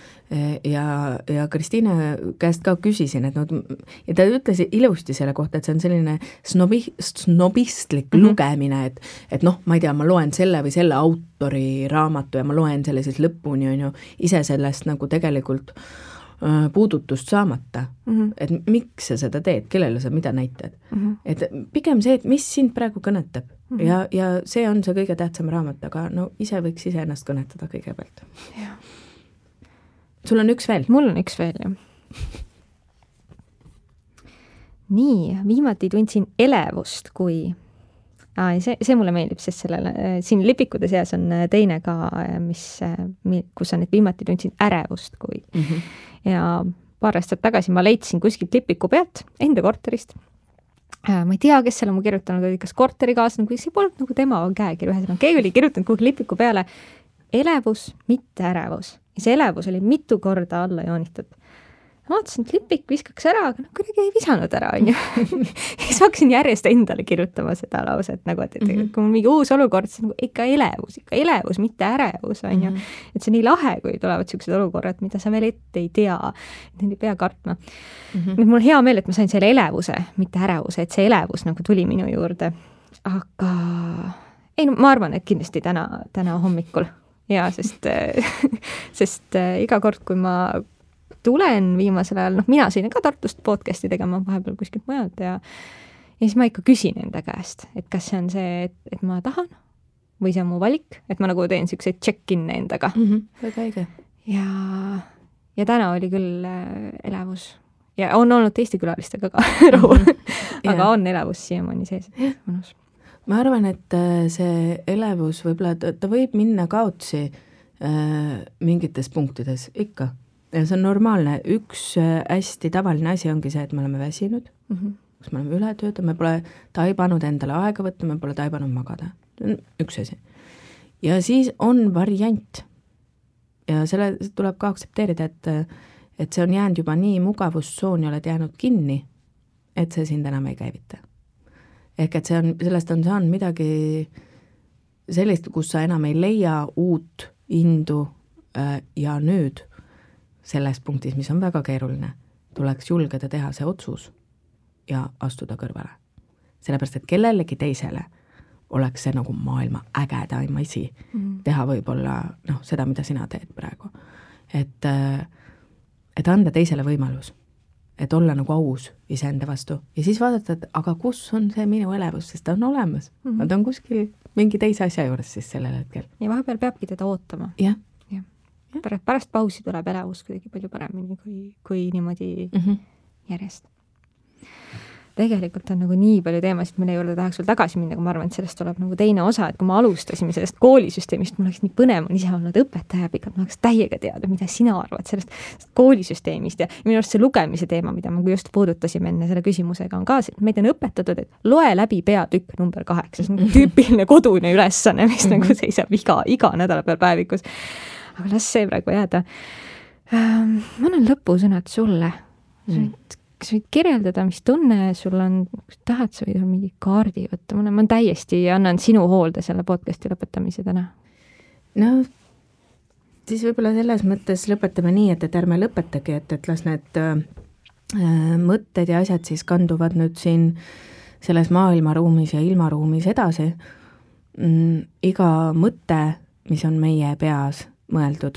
Speaker 2: ja Kristiina käest ka küsisin, et ja ta ütles ilusti selle kohta, et see on selline snobistlik lugemine, et ma ei tea, ma loen selle või selle autori raamatu ja ma loen selle siis lõpuni, on ju, ise sellest nagu tegelikult puudutust saamata, et miks sa seda teed, kellele sa mida näitad. Et pigem see, et mis sind praegu kõnetab ja see on see kõige tähtsam raamat, aga ise võiks ise ennast kõnetada kõigepealt. Sul on üks veel?
Speaker 1: Mul on üks veel, jah. Nii, viimati tundsin elevust, kui see mulle meeldib, sest siin lipikude seas on teine ka, kus on, et viimati tundsin ärevust, kui ja paar aastat tagasi ma leidsin kuskilt lipiku pealt enda korterist. Ma ei tea, kes selle mu kirjutanud oli, kas korterikaaslane, kui see polnud nagu tema käekiri, ühesõnaga keegi oli kirjutanud kuhugi lipiku peale elevus, mitte ärevus. Ja see elevus oli mitu korda alla joonitud. Ma vaatasin, et lipik viskaks ära, aga kuidagi ei visanud ära, on ju. Ja siis hakkasin järjest endale kirjutama seda lauset, nagu, et kui mul mingi uus olukord, siis nagu ikka elevus, mitte ärevus, on ju. Et see on nii lahe, kui tulevad sellised olukorrad, mida sa veel ette ei tea, et ei pea kartma. Mul on hea meel, et ma sain selle elevuse, mitte ärevuse, et see elevus nagu tuli minu juurde. Aga ma arvan, et kindlasti täna hommikul. Ja, sest iga kord, kui ma tulen viimasel ajal, mina sain ka Tartust podcasti tegema vahepeal kuskilt mujalt ja siis ma ikka küsin enda käest, et kas see on see, et ma tahan või see on mu valik, et ma nagu teen selliseid check-in'e endaga.
Speaker 2: Väga õige.
Speaker 1: Ja täna oli küll elevus ja on olnud teiste külalistega ka rahul, aga on elevus siiamaani sees, mõnus.
Speaker 2: Ma arvan, et see elevus võib-olla, ta võib minna kaotsi mingites punktides ikka. Ja see on normaalne. Üks hästi tavaline asi ongi see, et me oleme väsinud. kas me oleme ületöötanud, me pole taibanud endale aega võtta, me pole taibanud magada. See on üks asi. Ja siis on variant. Ja selle tuleb ka aksepteerida, et see on jäänud juba nii mugavustsooni, oled jäänud kinni, et see sind enam ei käivita. Ehk et sellest on saanud midagi sellist, kus sa enam ei leia uut indu ja nüüd selles punktis, mis on väga keeruline, tuleks julgeda teha see otsus ja astuda kõrvale. Sellepärast, et kellelegi teisele oleks see nagu maailma ägedaim asi teha võib-olla seda, mida sina teed praegu. Et anda teisele võimalus, et olla nagu aus iseenda vastu ja siis vaadata, et aga kus on see minu elevus, sest ta on olemas. Ta on kuskil mingi teise asja juures siis sellel hetkel.
Speaker 1: Ja vahepeal peabki teda ootama.
Speaker 2: Jah.
Speaker 1: Pärast pausi tuleb elevus kuidagi palju paremini kui niimoodi järjest. Tegelikult on nagu nii palju teemasid, mille juurde tahaks veel tagasi minna, kui ma arvan, et sellest tuleb nagu teine osa, et kui ma alustasime sellest koolisüsteemist, mul oleks nii põnev, ma ise olnud õpetaja pikalt, ma oleks täiega teada, mida sina arvad sellest koolisüsteemist ja minu arust see lugemise teema, mida me just puudutasime enne selle küsimusega, on ka see, et meid on õpetatud, et loe läbi peatükk number 8, see on nagu tüüpiline kodune ülesanne, mis nagu seisab iga nädala peal päevikus. Aga las see praegu jääda. Ma annan lõpusõnad sulle. Kas võid kirjeldada, mis tunne sul on, kas tahad, sa võid mingi kaardi võtta? Ma täiesti annan sinu hoolde selle podcasti lõpetamise täna.
Speaker 2: No, siis võib-olla selles mõttes lõpetame nii, et ärme lõpetagi, et las need mõtted ja asjad siis kanduvad nüüd siin selles maailmaruumis ja ilmaruumis edasi. Iga mõte, mis on meie peas mõeldud,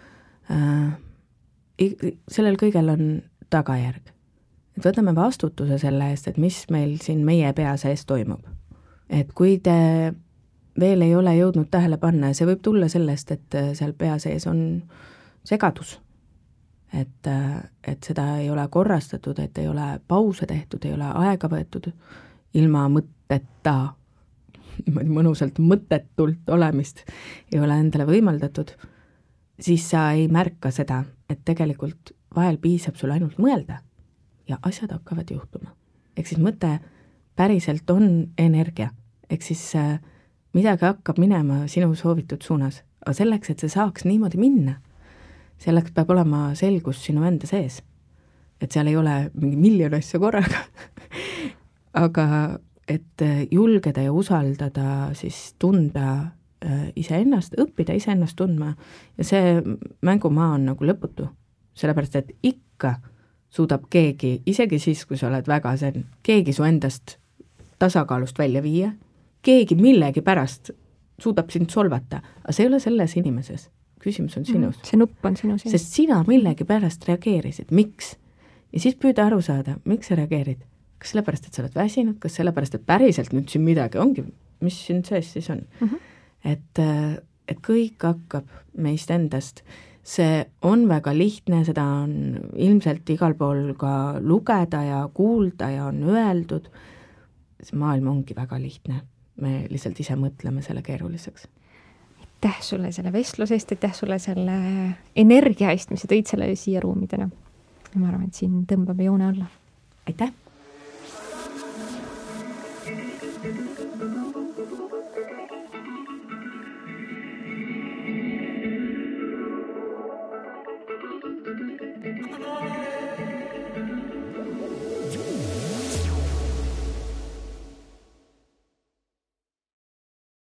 Speaker 2: sellel kõigel on tagajärg. Et võtame vastutuse selle eest, et mis meil siin meie pea sees toimub. Et kui te veel ei ole jõudnud tähele panna, see võib tulla sellest, et seal pea sees on segadus. Et seda ei ole korrastatud, et ei ole pause tehtud, ei ole aega võetud ilma mõtteta, niimoodi mõnusalt mõttetult olemist ei ole endale võimaldatud, siis sa ei märka seda, et tegelikult vahel piisab sul ainult mõelda ja asjad hakkavad juhtuma. Ehk siis mõte päriselt on energia. Ehk siis midagi hakkab minema sinu soovitud suunas. Aga selleks, et see saaks niimoodi minna, selleks peab olema selgus sinu enda sees. Et seal ei ole mingi miljon asja korraga. Aga et julgeda ja usaldada, siis tunda iseennast, õppida iseennast tundma ja see mängumaa on nagu lõputu. Sellepärast, et ikka suudab keegi, isegi siis, kui sa oled väga sen, keegi su endast tasakaalust välja viia, keegi millegi pärast suudab sind solvata, aga see ei ole selles inimeses. Küsimus on sinus.
Speaker 1: See nupp on sinu sees.
Speaker 2: Sest sina millegi pärast reageerisid. Miks? Ja siis püüda aru saada, miks sa reageerid? Kas sellepärast, et sa oled väsinud? Kas sellepärast, et päriselt nüüd siin midagi ongi? Mis siin sees siis on? Et kõik hakkab meist endast. See on väga lihtne, seda on ilmselt igal pool ka lugeda ja kuulda ja on öeldud. See maailm ongi väga lihtne. Me lihtsalt ise mõtleme selle keeruliseks.
Speaker 1: Aitäh sulle selle vestlusest, aitäh sulle selle energia eest, mis sa tõid selle siia ruumidena. Ma arvan, et siin tõmbame joone alla.
Speaker 2: Aitäh!